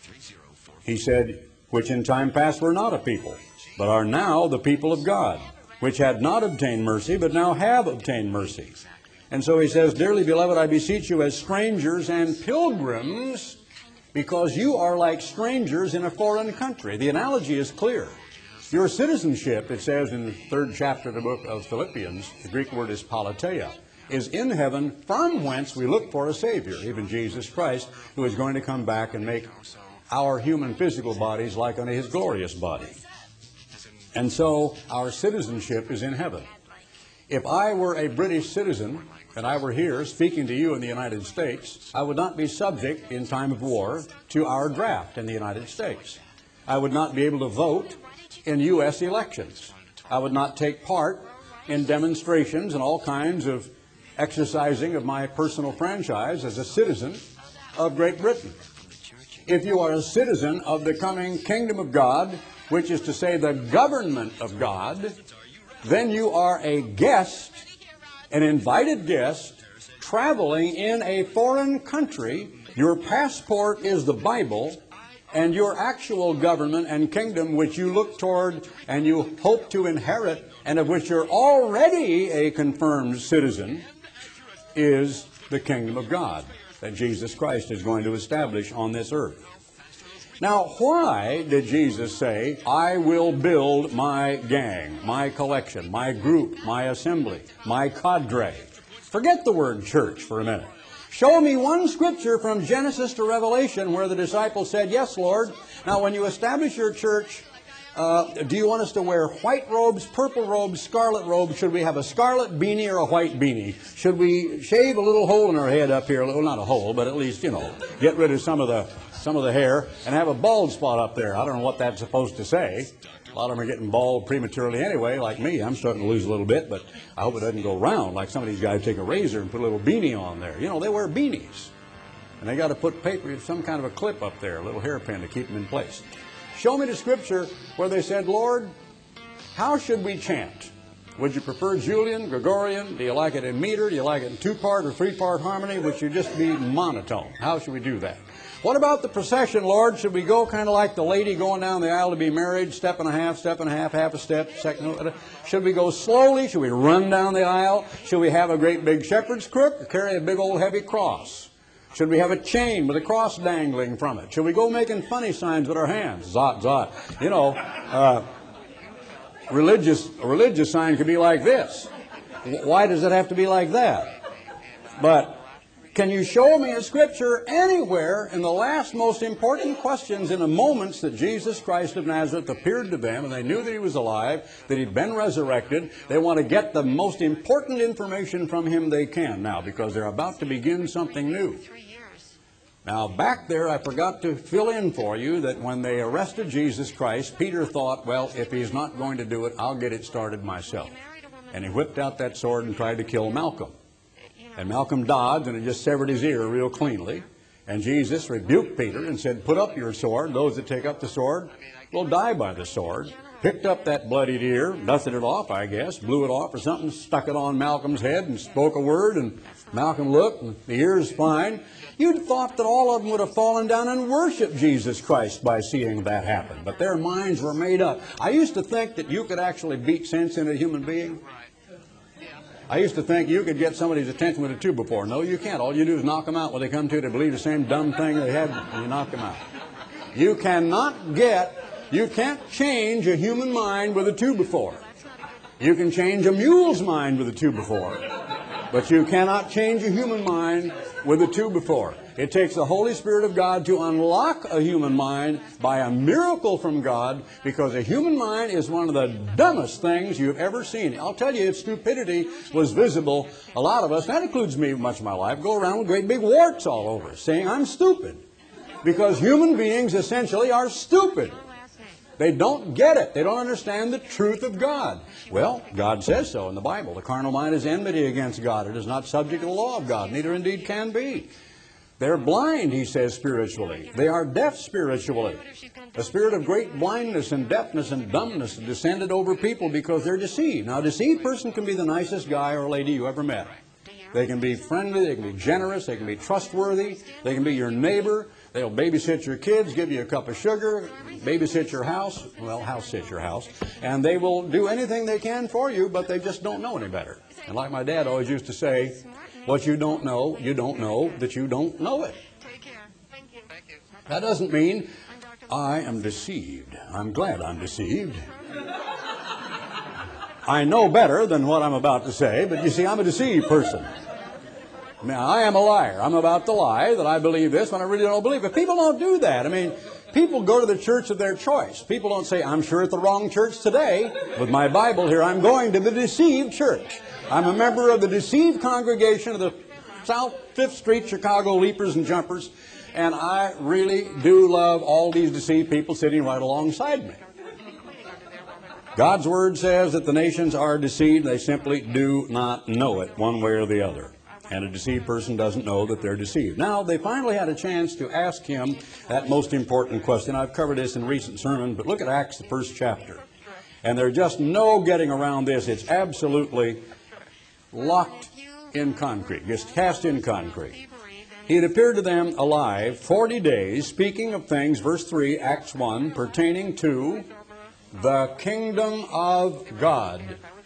He said, which in time past were not a people, but are now the people of God, which had not obtained mercy, but now have obtained mercy. And so he says, dearly beloved, I beseech you as strangers and pilgrims, because you are like strangers in a foreign country. The analogy is clear. Your citizenship, it says in the third chapter of the book of Philippians, the Greek word is politeia, is in heaven, from whence we look for a Savior, even Jesus Christ, who is going to come back and make our human physical bodies like unto His glorious body. And so our citizenship is in heaven. If I were a British citizen and I were here speaking to you in the United States, I would not be subject in time of war to our draft in the United States. I would not be able to vote in U S elections. I would not take part in demonstrations and all kinds of exercising of my personal franchise as a citizen of Great Britain. If you are a citizen of the coming kingdom of God, which is to say the government of God, then you are a guest, an invited guest, traveling in a foreign country. Your passport is the Bible, and your actual government and kingdom which you look toward and you hope to inherit, and of which you're already a confirmed citizen, is the kingdom of God that Jesus Christ is going to establish on this earth. Now, why did Jesus say, I will build my gang, my collection, my group, my assembly, my cadre? Forget the word church for a minute. Show me one scripture from Genesis to Revelation where the disciples said, yes, Lord. Now, when you establish your church, uh, do you want us to wear white robes, purple robes, scarlet robes? Should we have a scarlet beanie or a white beanie? Should we shave a little hole in our head up here? Well, not a hole, but at least, you know, get rid of some of the some of the hair and have a bald spot up there. I don't know what that's supposed to say. A lot of them are getting bald prematurely anyway, like me. I'm starting to lose a little bit, but I hope it doesn't go round like some of these guys take a razor and put a little beanie on there. You know, they wear beanies. And they got to put paper, some kind of a clip up there, a little hairpin to keep them in place. Show me the scripture where they said, Lord, how should we chant? Would you prefer Julian, Gregorian? Do you like it in meter? Do you like it in two-part or three-part harmony? Would you just be monotone? How should we do that? What about the procession, Lord? Should we go kind of like the lady going down the aisle to be married, step and a half, step and a half, half a step, second? Should we go slowly? Should we run down the aisle? Should we have a great big shepherd's crook or carry a big old heavy cross? Should we have a chain with a cross dangling from it? Should we go making funny signs with our hands? Zot, zot. You know, uh, religious, a religious sign could be like this. Why does it have to be like that? But can you show me a scripture anywhere in the last most important questions in the moments that Jesus Christ of Nazareth appeared to them and they knew that He was alive, that He'd been resurrected? They want to get the most important information from Him they can now because they're about to begin something new. Now, back there, I forgot to fill in for you that when they arrested Jesus Christ, Peter thought, well, if he's not going to do it, I'll get it started myself. And he whipped out that sword and tried to kill Malcolm. And Malcolm dodged, and it just severed his ear real cleanly. And Jesus rebuked Peter and said, put up your sword. Those that take up the sword will die by the sword. Picked up that bloodied ear, dusted it off, I guess, blew it off or something, stuck it on Malcolm's head and spoke a word, and Malcolm looked, and the ear's fine. You'd thought that all of them would have fallen down and worshiped Jesus Christ by seeing that happen. But their minds were made up. I used to think that you could actually beat sense in a human being. I used to think you could get somebody's attention with a two before. No, you can't. All you do is knock them out when they come to to believe the same dumb thing they had, and you knock them out. You cannot get, you can't change a human mind with a two before. You can change a mule's mind with a two before. But you cannot change a human mind with a two before. It takes the Holy Spirit of God to unlock a human mind by a miracle from God, because a human mind is one of the dumbest things you've ever seen. I'll tell you, if stupidity was visible, a lot of us, that includes me much of my life, go around with great big warts all over, saying I'm stupid. Because human beings essentially are stupid. They don't get it. They don't understand the truth of God. Well, God says so in the Bible. The carnal mind is enmity against God. It is not subject to the law of God. Neither indeed can be. They're blind, he says, spiritually. They are deaf spiritually. A spirit of great blindness and deafness and dumbness descended over people because they're deceived. Now, a deceived person can be the nicest guy or lady you ever met. They can be friendly, they can be generous, they can be trustworthy, they can be your neighbor. They'll babysit your kids, give you a cup of sugar, babysit your house, well, house sit your house, and they will do anything they can for you, but they just don't know any better. And like my dad always used to say, what you don't know, you don't know that you don't know it. That doesn't mean I am deceived. I'm glad I'm deceived. I know better than what I'm about to say, but you see, I'm a deceived person. Now, I am a liar. I'm about to lie that I believe this when I really don't believe it. People don't do that. I mean, people go to the church of their choice. People don't say, I'm sure at the wrong church today. With my Bible here, I'm going to the deceived church. I'm a member of the deceived congregation of the South Fifth Street Chicago Leapers and Jumpers, and I really do love all these deceived people sitting right alongside me. God's Word says that the nations are deceived. They simply do not know it one way or the other. And a deceived person doesn't know that they're deceived. Now, they finally had a chance to ask him that most important question. I've covered this in recent sermons, but look at Acts, the first chapter. And there's just no getting around this. It's absolutely locked in concrete, just cast in concrete. He had appeared to them alive forty days, speaking of things, verse three, Acts one, pertaining to the kingdom of God.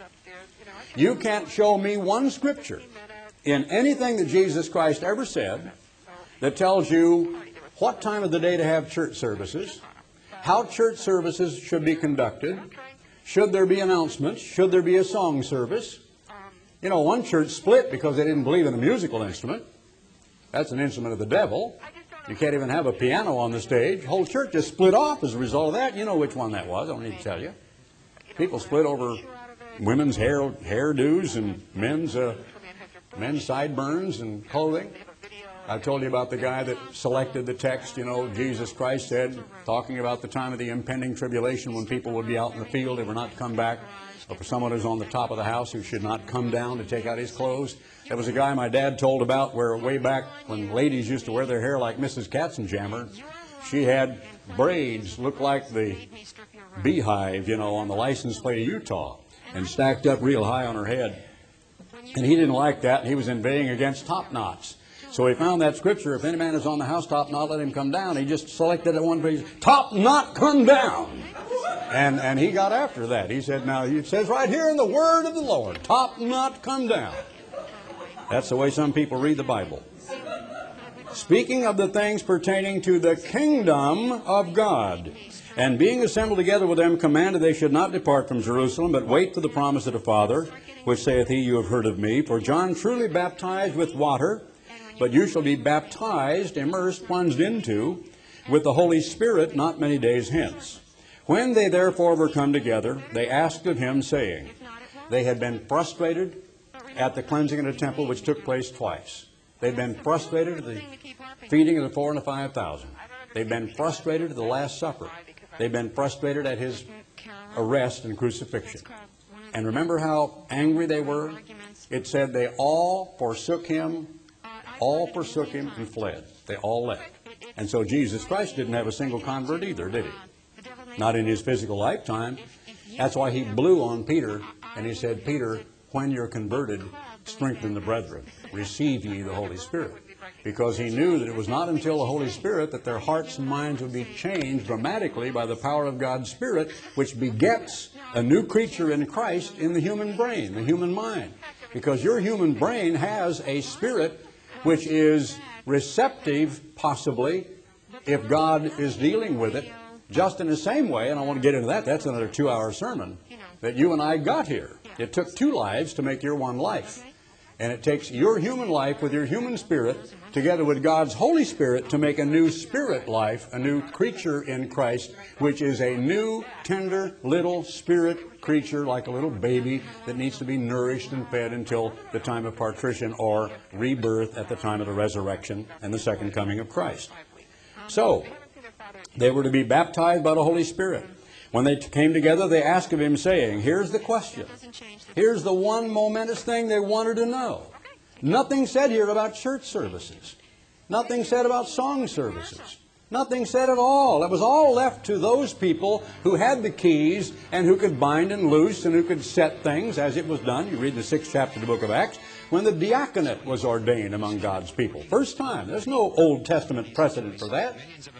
You can't show me one scripture in anything that Jesus Christ ever said that tells you what time of the day to have church services, how church services should be conducted, should there be announcements, should there be a song service. You know, one church split because they didn't believe in a musical instrument. That's an instrument of the devil. You can't even have a piano on the stage. The whole church just split off as a result of that. You know which one that was. I don't need to tell you. People split over women's hair hairdos and men's uh, men's sideburns and clothing. I told you about the guy that selected the text, you know, Jesus Christ said, talking about the time of the impending tribulation when people would be out in the field, they were not to come back. Or for someone who's on the top of the house who should not come down to take out his clothes. There was a guy my dad told about where way back when ladies used to wear their hair like Missus Katzenjammer, she had braids look like the beehive, you know, on the license plate of Utah and stacked up real high on her head. And he didn't like that, and he was inveighing against top knots. So he found that scripture, if any man is on the housetop, not let him come down. He just selected that one phrase, top knot, come down. And and he got after that. He said, now, it says right here in the word of the Lord, top knot, come down. That's the way some people read the Bible. Speaking of the things pertaining to the kingdom of God, and being assembled together with them, commanded they should not depart from Jerusalem, but wait for the promise of the Father, which saith he, you have heard of me. For John truly baptized with water, but you shall be baptized, immersed, plunged into, with the Holy Spirit not many days hence. When they therefore were come together, they asked of him, saying, they had been frustrated at the cleansing of the temple, which took place twice. They've been frustrated at the feeding of the four and the five thousand. They've been frustrated at the Last Supper. They've been frustrated at his arrest and crucifixion. And remember how angry they were? It said they all forsook him, all forsook him and fled. They all left. And so Jesus Christ didn't have a single convert either, did he? Not in his physical lifetime. That's why he blew on Peter, and he said, Peter, when you're converted, strengthen the brethren. Receive ye the Holy Spirit. Because he knew that it was not until the Holy Spirit that their hearts and minds would be changed dramatically by the power of God's Spirit, which begets a new creature in Christ in the human brain, the human mind. Because your human brain has a spirit which is receptive, possibly, if God is dealing with it, just in the same way, and I want to get into that, that's another two-hour sermon, that you and I got here. It took two lives to make your one life. And it takes your human life with your human spirit together with God's Holy Spirit to make a new spirit life, a new creature in Christ, which is a new, tender, little spirit creature like a little baby that needs to be nourished and fed until the time of partition or rebirth at the time of the resurrection and the second coming of Christ. So, they were to be baptized by the Holy Spirit. When they came together, they asked of him, saying, here's the question. Here's the one momentous thing they wanted to know. Nothing said here about church services. Nothing said about song services. Nothing said at all. It was all left to those people who had the keys and who could bind and loose and who could set things as it was done. You read the sixth chapter of the book of Acts, when the diaconate was ordained among God's people. First time. There's no Old Testament precedent for that.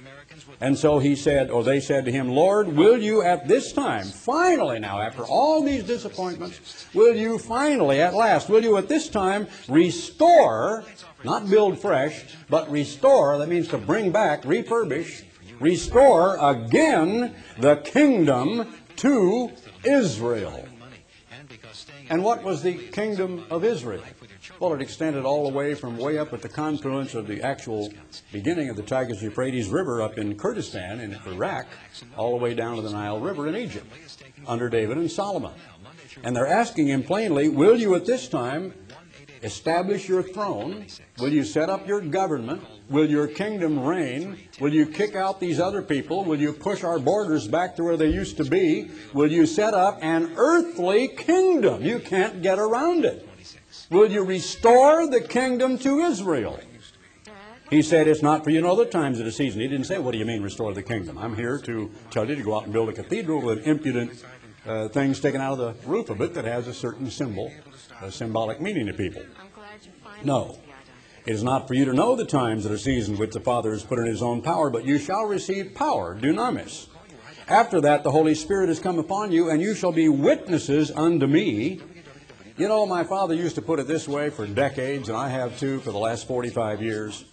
And so he said, or they said to him, Lord, will you at this time, finally now, after all these disappointments, will you finally, at last, will you at this time restore, not build fresh, but restore, that means to bring back, refurbish, restore again the kingdom to Israel. And what was the kingdom of Israel? Well, it extended all the way from way up at the confluence of the actual beginning of the Tigris-Euphrates River up in Kurdistan in Iraq, all the way down to the Nile River in Egypt, under David and Solomon. And they're asking him plainly, will you at this time establish your throne? Will you set up your government? Will your kingdom reign? Will you kick out these other people? Will you push our borders back to where they used to be? Will you set up an earthly kingdom? You can't get around it. Will you restore the kingdom to Israel? He said, it's not for you to know the times of the season. He didn't say, what do you mean restore the kingdom? I'm here to tell you to go out and build a cathedral with impudent uh, things sticking out of the roof of it that has a certain symbol, a symbolic meaning to people. No. It is not for you to know the times of the season which the Father has put in His own power, but you shall receive power, dunamis. After that, the Holy Spirit has come upon you, and you shall be witnesses unto me. You know, my father used to put it this way for decades, and I have too for the last forty-five years.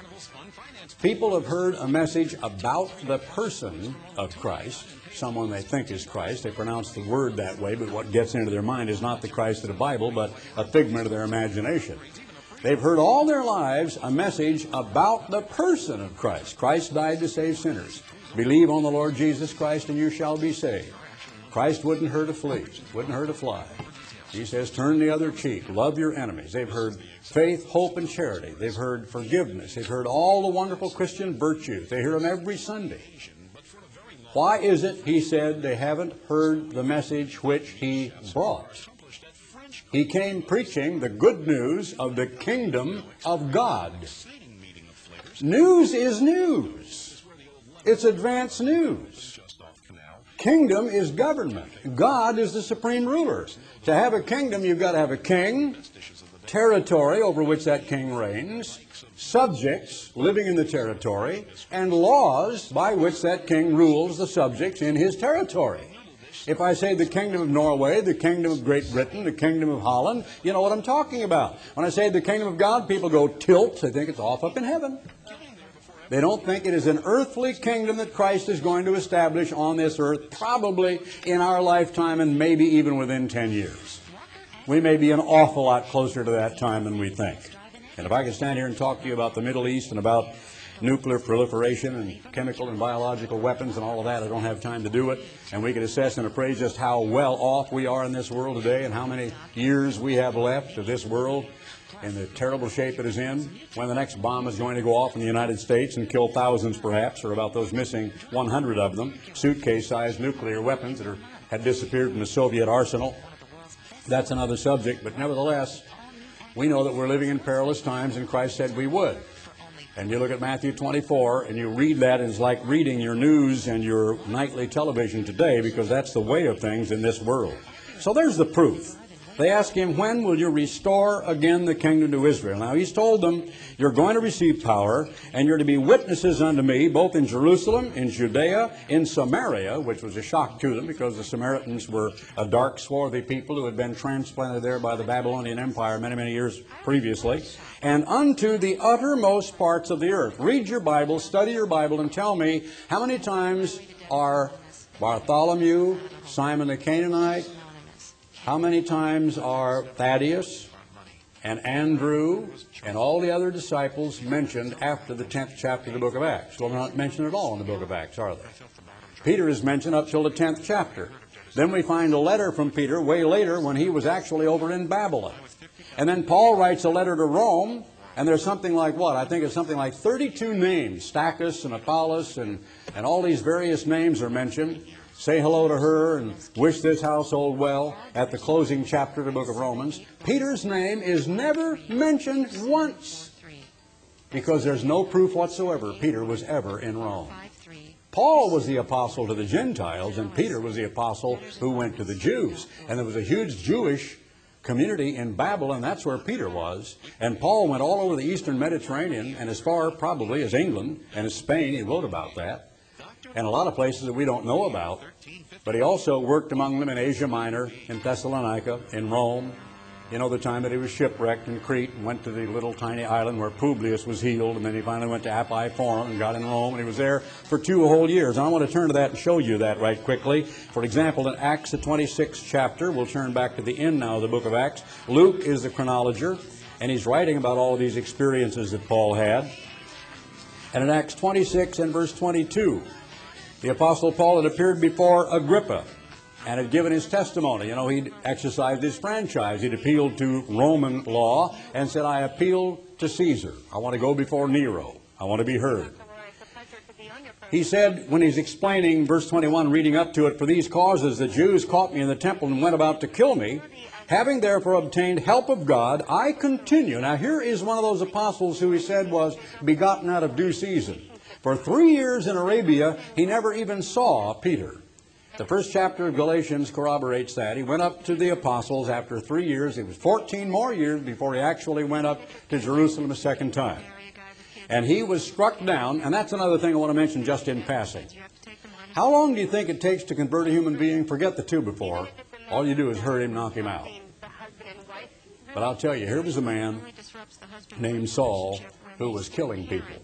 People have heard a message about the person of Christ, someone they think is Christ. They pronounce the word that way, but what gets into their mind is not the Christ of the Bible, but a figment of their imagination. They've heard all their lives a message about the person of Christ. Christ died to save sinners. Believe on the Lord Jesus Christ and you shall be saved. Christ wouldn't hurt a flea, wouldn't hurt a fly. He says, turn the other cheek, love your enemies. They've heard faith, hope, and charity. They've heard forgiveness. They've heard all the wonderful Christian virtues. They hear them every Sunday. Why is it, he said, they haven't heard the message which he brought? He came preaching the good news of the kingdom of God. News is news. It's advanced news. Kingdom is government. God is the supreme ruler. To have a kingdom, you've got to have a king, territory over which that king reigns, subjects living in the territory, and laws by which that king rules the subjects in his territory. If I say the kingdom of Norway, the kingdom of Great Britain, the kingdom of Holland, you know what I'm talking about. When I say the kingdom of God, people go tilt. They think it's off up in heaven. They don't think it is an earthly kingdom that Christ is going to establish on this earth, probably in our lifetime and maybe even within ten years. We may be an awful lot closer to that time than we think. And if I could stand here and talk to you about the Middle East and about nuclear proliferation and chemical and biological weapons and all of that, I don't have time to do it. And we could assess and appraise just how well off we are in this world today and how many years we have left of this world in the terrible shape it is in, when the next bomb is going to go off in the United States and kill thousands perhaps, or about those missing one hundred of them, suitcase-sized nuclear weapons that are, had disappeared from the Soviet arsenal. That's another subject, but nevertheless, we know that we're living in perilous times, and Christ said we would. And you look at Matthew twenty-four, and you read that, and it's like reading your news and your nightly television today, because that's the way of things in this world. So there's the proof. They ask him, when will you restore again the kingdom to Israel? Now, he's told them, you're going to receive power, and you're to be witnesses unto me, both in Jerusalem, in Judea, in Samaria, which was a shock to them, because the Samaritans were a dark, swarthy people who had been transplanted there by the Babylonian Empire many, many years previously, and unto the uttermost parts of the earth. Read your Bible, study your Bible, and tell me how many times are Bartholomew, Simon the Canaanite, how many times are Thaddeus and Andrew and all the other disciples mentioned after the tenth chapter of the book of Acts? Well, they're not mentioned at all in the book of Acts, are they? Peter is mentioned up till the tenth chapter. Then we find a letter from Peter way later when he was actually over in Babylon. And then Paul writes a letter to Rome, and there's something like what? I think it's something like thirty-two names. Stachys and Apollos and, and all these various names are mentioned. Say hello to her and wish this household well at the closing chapter of the book of Romans. Peter's name is never mentioned once because there's no proof whatsoever Peter was ever in Rome. Paul was the apostle to the Gentiles, and Peter was the apostle who went to the Jews. And there was a huge Jewish community in Babylon. That's where Peter was. And Paul went all over the eastern Mediterranean and as far probably as England and as Spain. He wrote about that. And a lot of places that we don't know about. But he also worked among them in Asia Minor, in Thessalonica, in Rome, You know, the time that he was shipwrecked in Crete and went to the little tiny island where Publius was healed, and then he finally went to Appii Forum and got in Rome, and he was there for two whole years. And I want to turn to that and show you that right quickly. For example, in Acts, the twenty-sixth chapter, we'll turn back to the end now of the book of Acts. Luke is the chronologer, and he's writing about all of these experiences that Paul had. And in Acts twenty-six and verse twenty-two, the Apostle Paul had appeared before Agrippa and had given his testimony. You know, he'd exercised his franchise. He'd appealed to Roman law and said, I appeal to Caesar. I want to go before Nero. I want to be heard. He said, when he's explaining verse twenty-one, reading up to it, for these causes the Jews caught me in the temple and went about to kill me. Having therefore obtained help of God, I continue. Now here is one of those apostles who he said was begotten out of due season. For three years in Arabia, he never even saw Peter. The first chapter of Galatians corroborates that. He went up to the apostles after three years. It was fourteen more years before he actually went up to Jerusalem a second time. And he was struck down, and that's another thing I want to mention just in passing. How long do you think it takes to convert a human being? Forget the two before. All you do is hurt him, knock him out. But I'll tell you, here was a man named Saul who was killing people.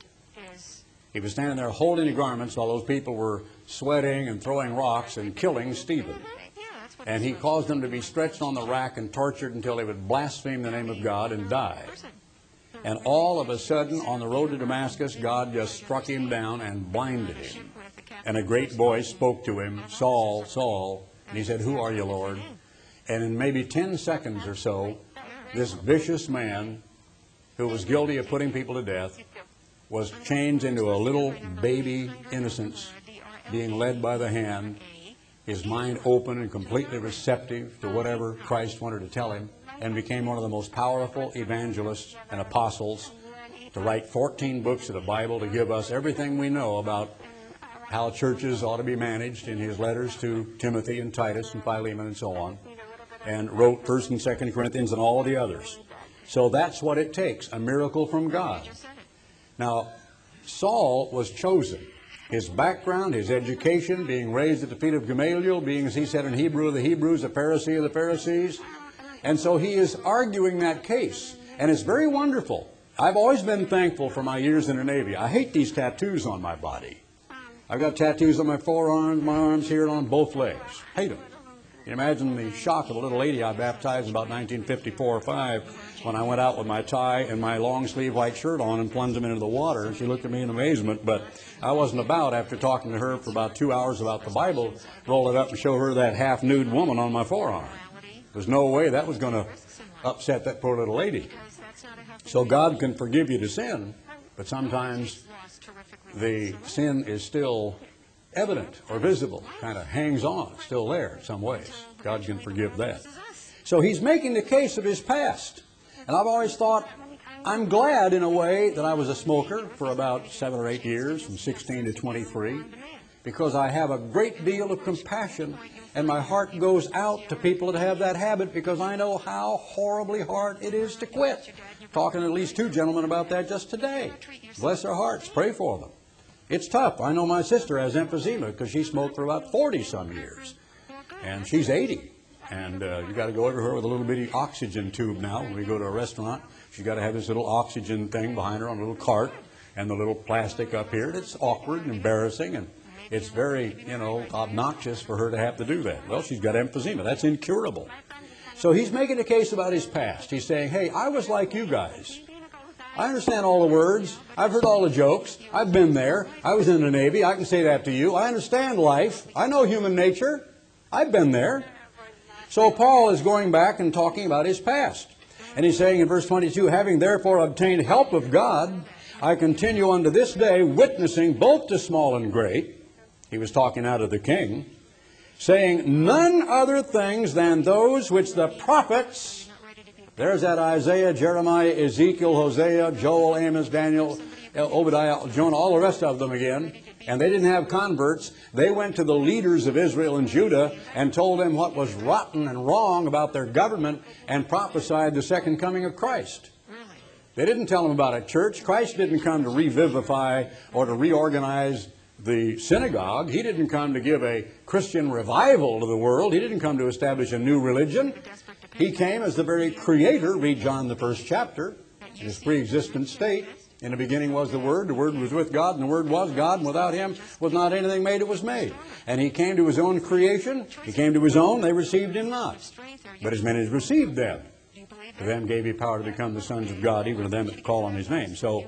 He was standing there holding the garments while those people were sweating and throwing rocks and killing Stephen. And he caused them to be stretched on the rack and tortured until they would blaspheme the name of God and die. And all of a sudden, on the road to Damascus, God just struck him down and blinded him. And a great voice spoke to him, Saul, Saul. And he said, who are you, Lord? And in maybe ten seconds or so, this vicious man who was guilty of putting people to death was changed into a little baby innocence, being led by the hand, his mind open and completely receptive to whatever Christ wanted to tell him, and became one of the most powerful evangelists and apostles to write fourteen books of the Bible to give us everything we know about how churches ought to be managed in his letters to Timothy and Titus and Philemon and so on, and wrote First and Second Corinthians and all of the others. So that's what it takes, a miracle from God. Now, Saul was chosen. His background, his education, being raised at the feet of Gamaliel, being, as he said in Hebrew of the Hebrews, a Pharisee of the Pharisees. And so he is arguing that case. And it's very wonderful. I've always been thankful for my years in the Navy. I hate these tattoos on my body. I've got tattoos on my forearms, my arms here, and on both legs. Hate them. You can imagine the shock of a little lady I baptized in about nineteen fifty-four or five when I went out with my tie and my long sleeve white shirt on and plunged them into the water. She looked at me in amazement, but I wasn't about, after talking to her for about two hours about the Bible, roll it up and show her that half-nude woman on my forearm. There's no way that was going to upset that poor little lady. So God can forgive you to sin, but sometimes the sin is still evident or visible, kind of hangs on, still there in some ways. God can forgive that. So he's making the case of his past. And I've always thought, I'm glad in a way that I was a smoker for about seven or eight years, from sixteen to twenty-three, because I have a great deal of compassion, and my heart goes out to people that have that habit, because I know how horribly hard it is to quit. Talking to at least two gentlemen about that just today. Bless their hearts. Pray for them. It's tough. I know my sister has emphysema because she smoked for about forty some years. And she's eighty. And uh, you got to go over her with a little bitty oxygen tube now. When we go to a restaurant, she's got to have this little oxygen thing behind her on a little cart and the little plastic up here. It's awkward and embarrassing, and it's very, you know, obnoxious for her to have to do that. Well, she's got emphysema. That's incurable. So he's making a case about his past. He's saying, hey, I was like you guys. I understand all the words. I've heard all the jokes. I've been there. I was in the Navy. I can say that to you. I understand life. I know human nature. I've been there. So Paul is going back and talking about his past. And he's saying in verse twenty-two, having therefore obtained help of God, I continue unto this day, witnessing both to small and great. He was talking out of the king, saying, none other things than those which the prophets, there's that Isaiah, Jeremiah, Ezekiel, Hosea, Joel, Amos, Daniel, Obadiah, Jonah, all the rest of them again. And they didn't have converts. They went to the leaders of Israel and Judah and told them what was rotten and wrong about their government and prophesied the second coming of Christ. They didn't tell them about a church. Christ didn't come to revivify or to reorganize the synagogue. He didn't come to give a Christian revival to the world. He didn't come to establish a new religion. He came as the very creator. Read John the first chapter, in his pre-existent state. In the beginning was the Word, the Word was with God, and the Word was God, and without Him was not anything made that was made. And He came to His own creation. He came to His own, they received Him not. But as many as received them, to them gave He power to become the sons of God, even to them that call on His name. So,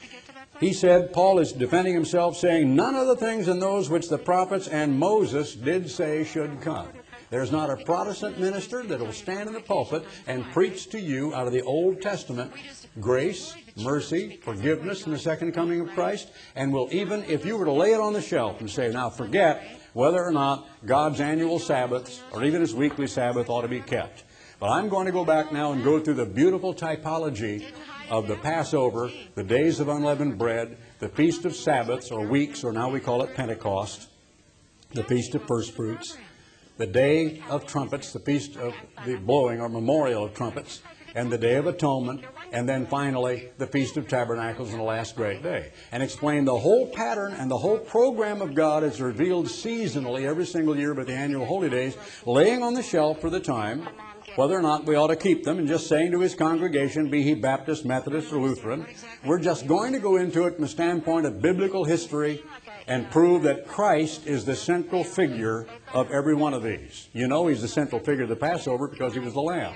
he said, Paul is defending himself, saying, none of the things in those which the prophets and Moses did say should come. There's not a Protestant minister that will stand in the pulpit and preach to you out of the Old Testament grace, mercy, forgiveness in the second coming of Christ, and will even, if you were to lay it on the shelf and say, now forget whether or not God's annual Sabbaths or even His weekly Sabbath ought to be kept. But I'm going to go back now and go through the beautiful typology of the Passover, the days of unleavened bread, the Feast of Sabbaths or weeks, or now we call it Pentecost, the Feast of First Fruits, the Day of Trumpets, the Feast of the Blowing or Memorial of Trumpets, and the Day of Atonement, and then finally the Feast of Tabernacles on the last great day. And explain the whole pattern and the whole program of God as revealed seasonally every single year by the annual holy days, laying on the shelf for the time, whether or not we ought to keep them, and just saying to his congregation, be he Baptist, Methodist, or Lutheran, we're just going to go into it from the standpoint of biblical history and prove that Christ is the central figure of every one of these. You know He's the central figure of the Passover because He was the Lamb.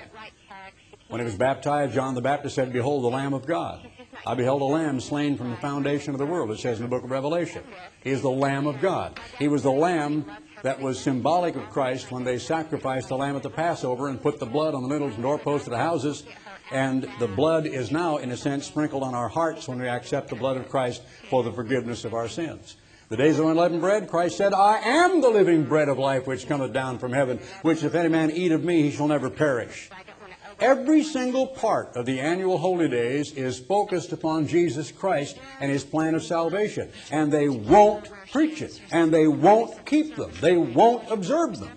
When He was baptized, John the Baptist said, behold the Lamb of God. I beheld a lamb slain from the foundation of the world, it says in the book of Revelation. He is the Lamb of God. He was the Lamb that was symbolic of Christ when they sacrificed the lamb at the Passover and put the blood on the lintels and doorposts of the houses. And the blood is now, in a sense, sprinkled on our hearts when we accept the blood of Christ for the forgiveness of our sins. The days of unleavened bread, Christ said, I am the living bread of life which cometh down from heaven, which if any man eat of me, he shall never perish. Every single part of the annual holy days is focused upon Jesus Christ and His plan of salvation. And they won't preach it. And they won't keep them. They won't observe them.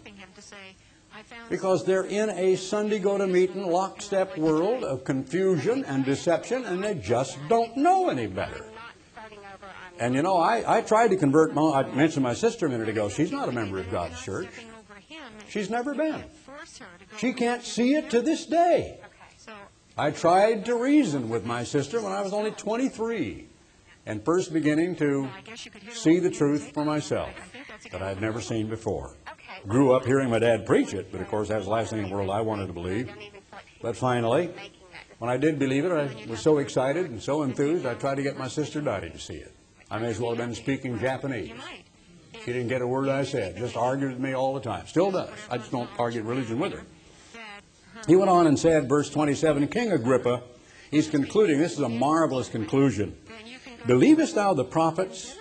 Because they're in a Sunday go-to-meeting, lockstep world of confusion and deception, and they just don't know any better. And you know, I, I tried to convert, my, I mentioned my sister a minute ago. She's not a member of God's church. She's never been. She can't see it to this day. I tried to reason with my sister when I was only twenty-three and first beginning to see the truth for myself that I had never seen before. Grew up hearing my dad preach it, but of course that was the last thing in the world I wanted to believe. But finally, when I did believe it, I was so excited and so enthused, I tried to get my sister Dottie to see it. I may as well have been speaking Japanese. She didn't get a word I said, just argued with me all the time. Still does. I just don't argue religion with her. He went on and said, verse twenty-seven, King Agrippa, he's concluding, this is a marvelous conclusion. Believest thou the prophets?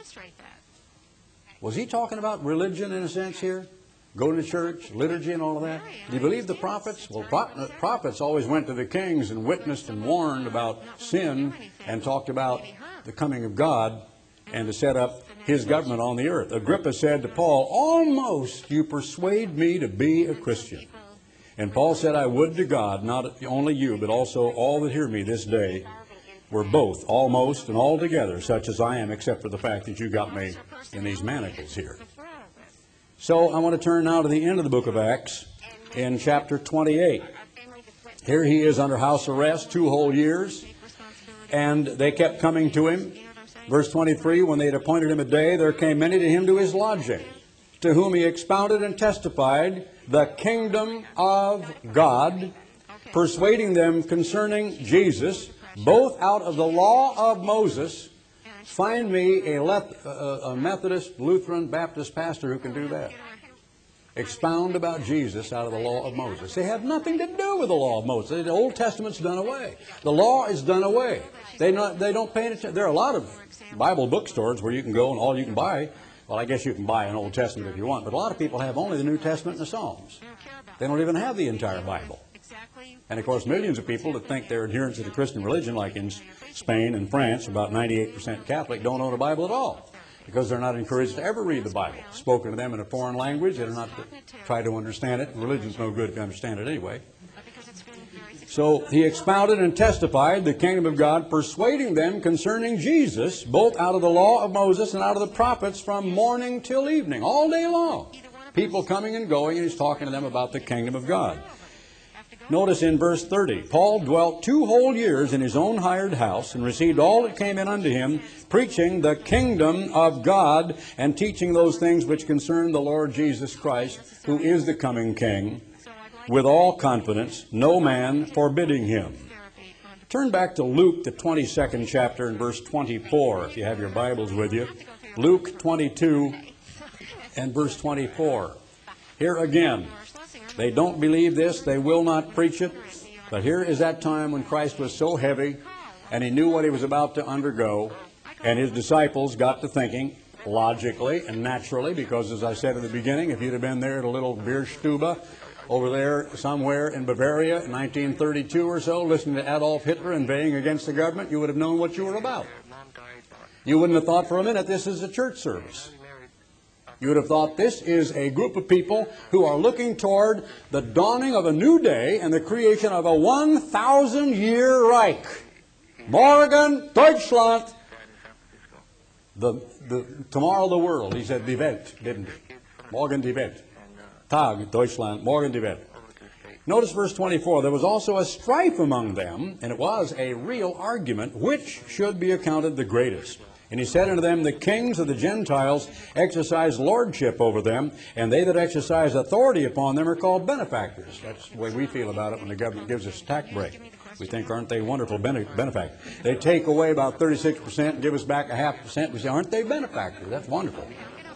Was he talking about religion in a sense here? Going to church, liturgy and all of that? Do you believe the prophets? Well, prophets always went to the kings and witnessed and warned about sin and talked about the coming of God and to set up His government on the earth. Agrippa said to Paul, almost you persuade me to be a Christian. And Paul said, I would to God, not only you, but also all that hear me this day, were both almost and altogether such as I am, except for the fact that you got me in these manacles here. So I want to turn now to the end of the book of Acts in chapter twenty-eight. Here he is under house arrest two whole years, and they kept coming to him. Verse twenty-three, when they had appointed him a day, there came many to him to his lodging, to whom he expounded and testified the kingdom of God, persuading them concerning Jesus, both out of the law of Moses. Find me a, Leth- a Methodist, Lutheran, Baptist pastor who can do that. Expound about Jesus out of the law of Moses. They have nothing to do with the law of Moses. The Old Testament's done away. The law is done away. They not, they don't pay attention. There are a lot of Bible bookstores where you can go and all you can buy, well, I guess you can buy an Old Testament if you want, but a lot of people have only the New Testament and the Psalms. They don't even have the entire Bible. And of course, millions of people that think they're adherents to the Christian religion, like in Spain and France, about ninety-eight percent Catholic, don't own a Bible at all, because they're not encouraged to ever read the Bible. Spoken to them in a foreign language, they're not to try to understand it. Religion's no good if you understand it anyway. So he expounded and testified the kingdom of God, persuading them concerning Jesus, both out of the law of Moses and out of the prophets, from morning till evening, all day long. People coming and going, and he's talking to them about the kingdom of God. Notice in verse thirty, Paul dwelt two whole years in his own hired house and received all that came in unto him, preaching the kingdom of God and teaching those things which concern the Lord Jesus Christ, who is the coming King, with all confidence, no man forbidding him. Turn back to Luke, the twenty-second chapter, and verse twenty-four, if you have your Bibles with you. Luke twenty-two and verse twenty-four. Here again, they don't believe this, they will not preach it. But here is that time when Christ was so heavy, and he knew what he was about to undergo, and his disciples got to thinking, logically and naturally, because as I said at the beginning, if you'd have been there at a little Bierstube over there somewhere in Bavaria in nineteen thirty-two or so, listening to Adolf Hitler inveighing against the government, you would have known what you were about. You wouldn't have thought for a minute this is a church service. You would have thought this is a group of people who are looking toward the dawning of a new day and the creation of a one thousand year Reich. Morgen, Deutschland. The, the, tomorrow the world. He said die Welt, didn't he? Morgen die Welt. Tag, Deutschland, morgen die Welt. Notice verse twenty-four. There was also a strife among them, and it was a real argument, which should be accounted the greatest. And he said unto them, the kings of the Gentiles exercise lordship over them, and they that exercise authority upon them are called benefactors. That's the way we feel about it when the government gives us a tax break. We think, aren't they wonderful benefactors? They take away about thirty-six percent and give us back a half percent. We say, aren't they benefactors? That's wonderful.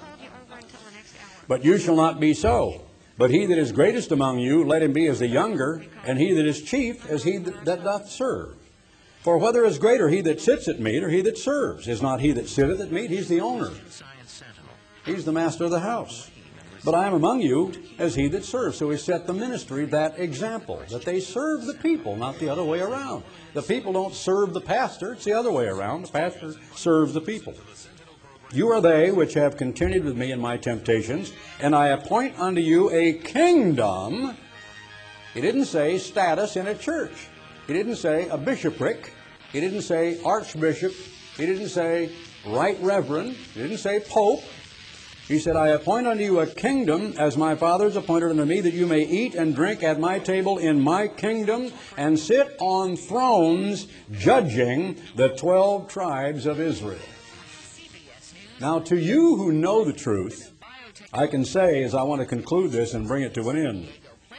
But you shall not be so. But he that is greatest among you, let him be as the younger, and he that is chief as he that doth serve. For whether is greater, he that sits at meat or he that serves? Is not he that sitteth at meat? He's the owner. He's the master of the house. But I am among you as he that serves. So he set the ministry that example, that they serve the people, not the other way around. The people don't serve the pastor. It's the other way around. The pastor serves the people. You are they which have continued with me in my temptations, and I appoint unto you a kingdom. He didn't say status in a church. He didn't say a bishopric. He didn't say archbishop. He didn't say right reverend. He didn't say pope. He said, I appoint unto you a kingdom, as my fathers appointed unto me, that you may eat and drink at my table in my kingdom, and sit on thrones judging the twelve tribes of Israel. Now, to you who know the truth, I can say, as I want to conclude this and bring it to an end,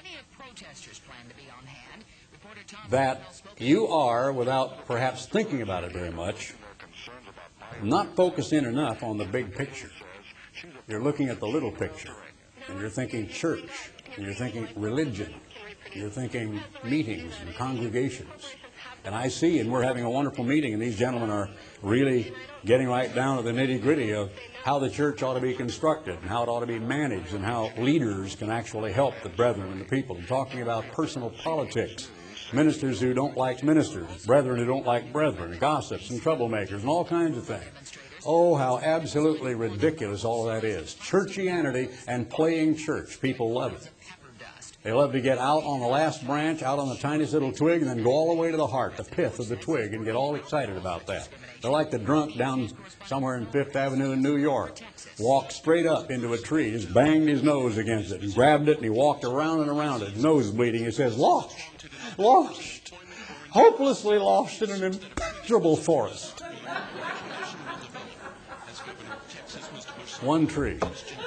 that you are, without perhaps thinking about it very much, not focused in enough on the big picture. You're looking at the little picture, and you're thinking church, and you're thinking religion, and you're thinking meetings and congregations. And I see, and we're having a wonderful meeting, and these gentlemen are really getting right down to the nitty-gritty of how the church ought to be constructed, and how it ought to be managed, and how leaders can actually help the brethren and the people, and talking about personal politics. Ministers who don't like ministers, brethren who don't like brethren, gossips and troublemakers, and all kinds of things. Oh, how absolutely ridiculous all of that is. Churchianity and playing church. People love it. They love to get out on the last branch, out on the tiniest little twig, and then go all the way to the heart, the pith of the twig, and get all excited about that. They're like the drunk down somewhere in Fifth Avenue in New York. Walked straight up into a tree, just banged his nose against it, and grabbed it, and he walked around and around it. His nose is bleeding. He says, lost, lost, hopelessly lost in an impenetrable forest. One tree.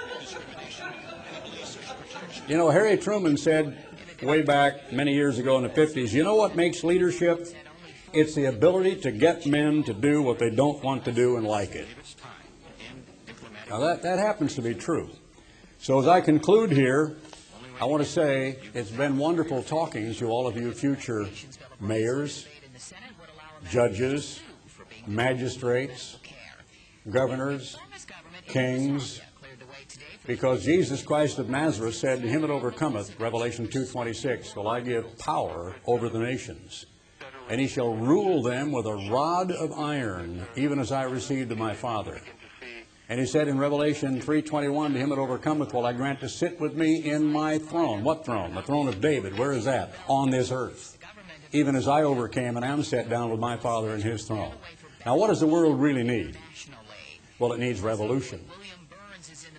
You know, Harry Truman said way back many years ago in the fifties, you know what makes leadership? It's the ability to get men to do what they don't want to do and like it. Now that, that happens to be true. So as I conclude here, I want to say it's been wonderful talking to all of you future mayors, judges, magistrates, governors, kings, because Jesus Christ of Nazareth said, to him that overcometh, Revelation two twenty-six, will I give power over the nations, and he shall rule them with a rod of iron, even as I received of my Father. And he said in Revelation three twenty-one, to him that overcometh will I grant to sit with me in my throne. What throne? The throne of David. Where is that? On this earth. Even as I overcame and am set down with my Father in his throne. Now what does the world really need? Well, it needs revolution.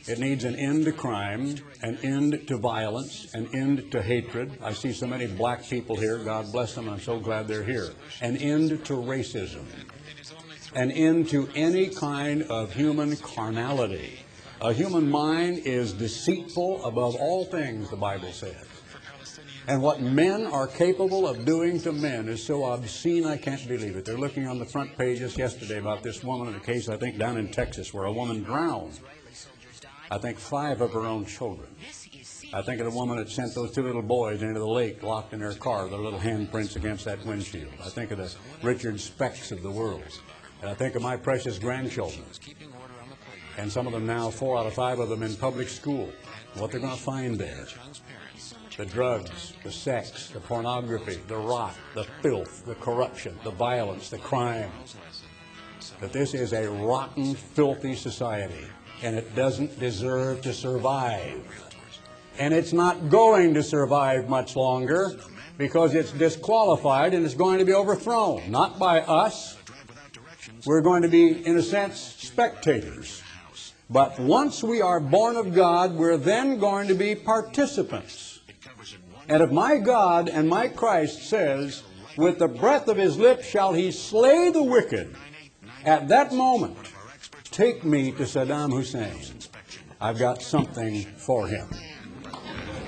It needs an end to crime, an end to violence, an end to hatred. I see so many black people here. God bless them. I'm so glad they're here. An end to racism. An end to any kind of human carnality. A human mind is deceitful above all things, the Bible says. And what men are capable of doing to men is so obscene, I can't believe it. They're looking on the front pages yesterday about this woman in a case, I think, down in Texas, where a woman drowned, I think, five of her own children. I think of the woman that sent those two little boys into the lake, locked in their car, their little handprints against that windshield. I think of the Richard Specks of the world. And I think of my precious grandchildren. And some of them now, four out of five of them in public school. What they're going to find there. The drugs, the sex, the pornography, the rot, the filth, the corruption, the violence, the crime. That this is a rotten, filthy society, and it doesn't deserve to survive. And it's not going to survive much longer because it's disqualified and it's going to be overthrown. Not by us. We're going to be, in a sense, spectators. But once we are born of God, we're then going to be participants. And if my God and my Christ says, with the breath of his lips shall he slay the wicked, at that moment, take me to Saddam Hussein. I've got something for him.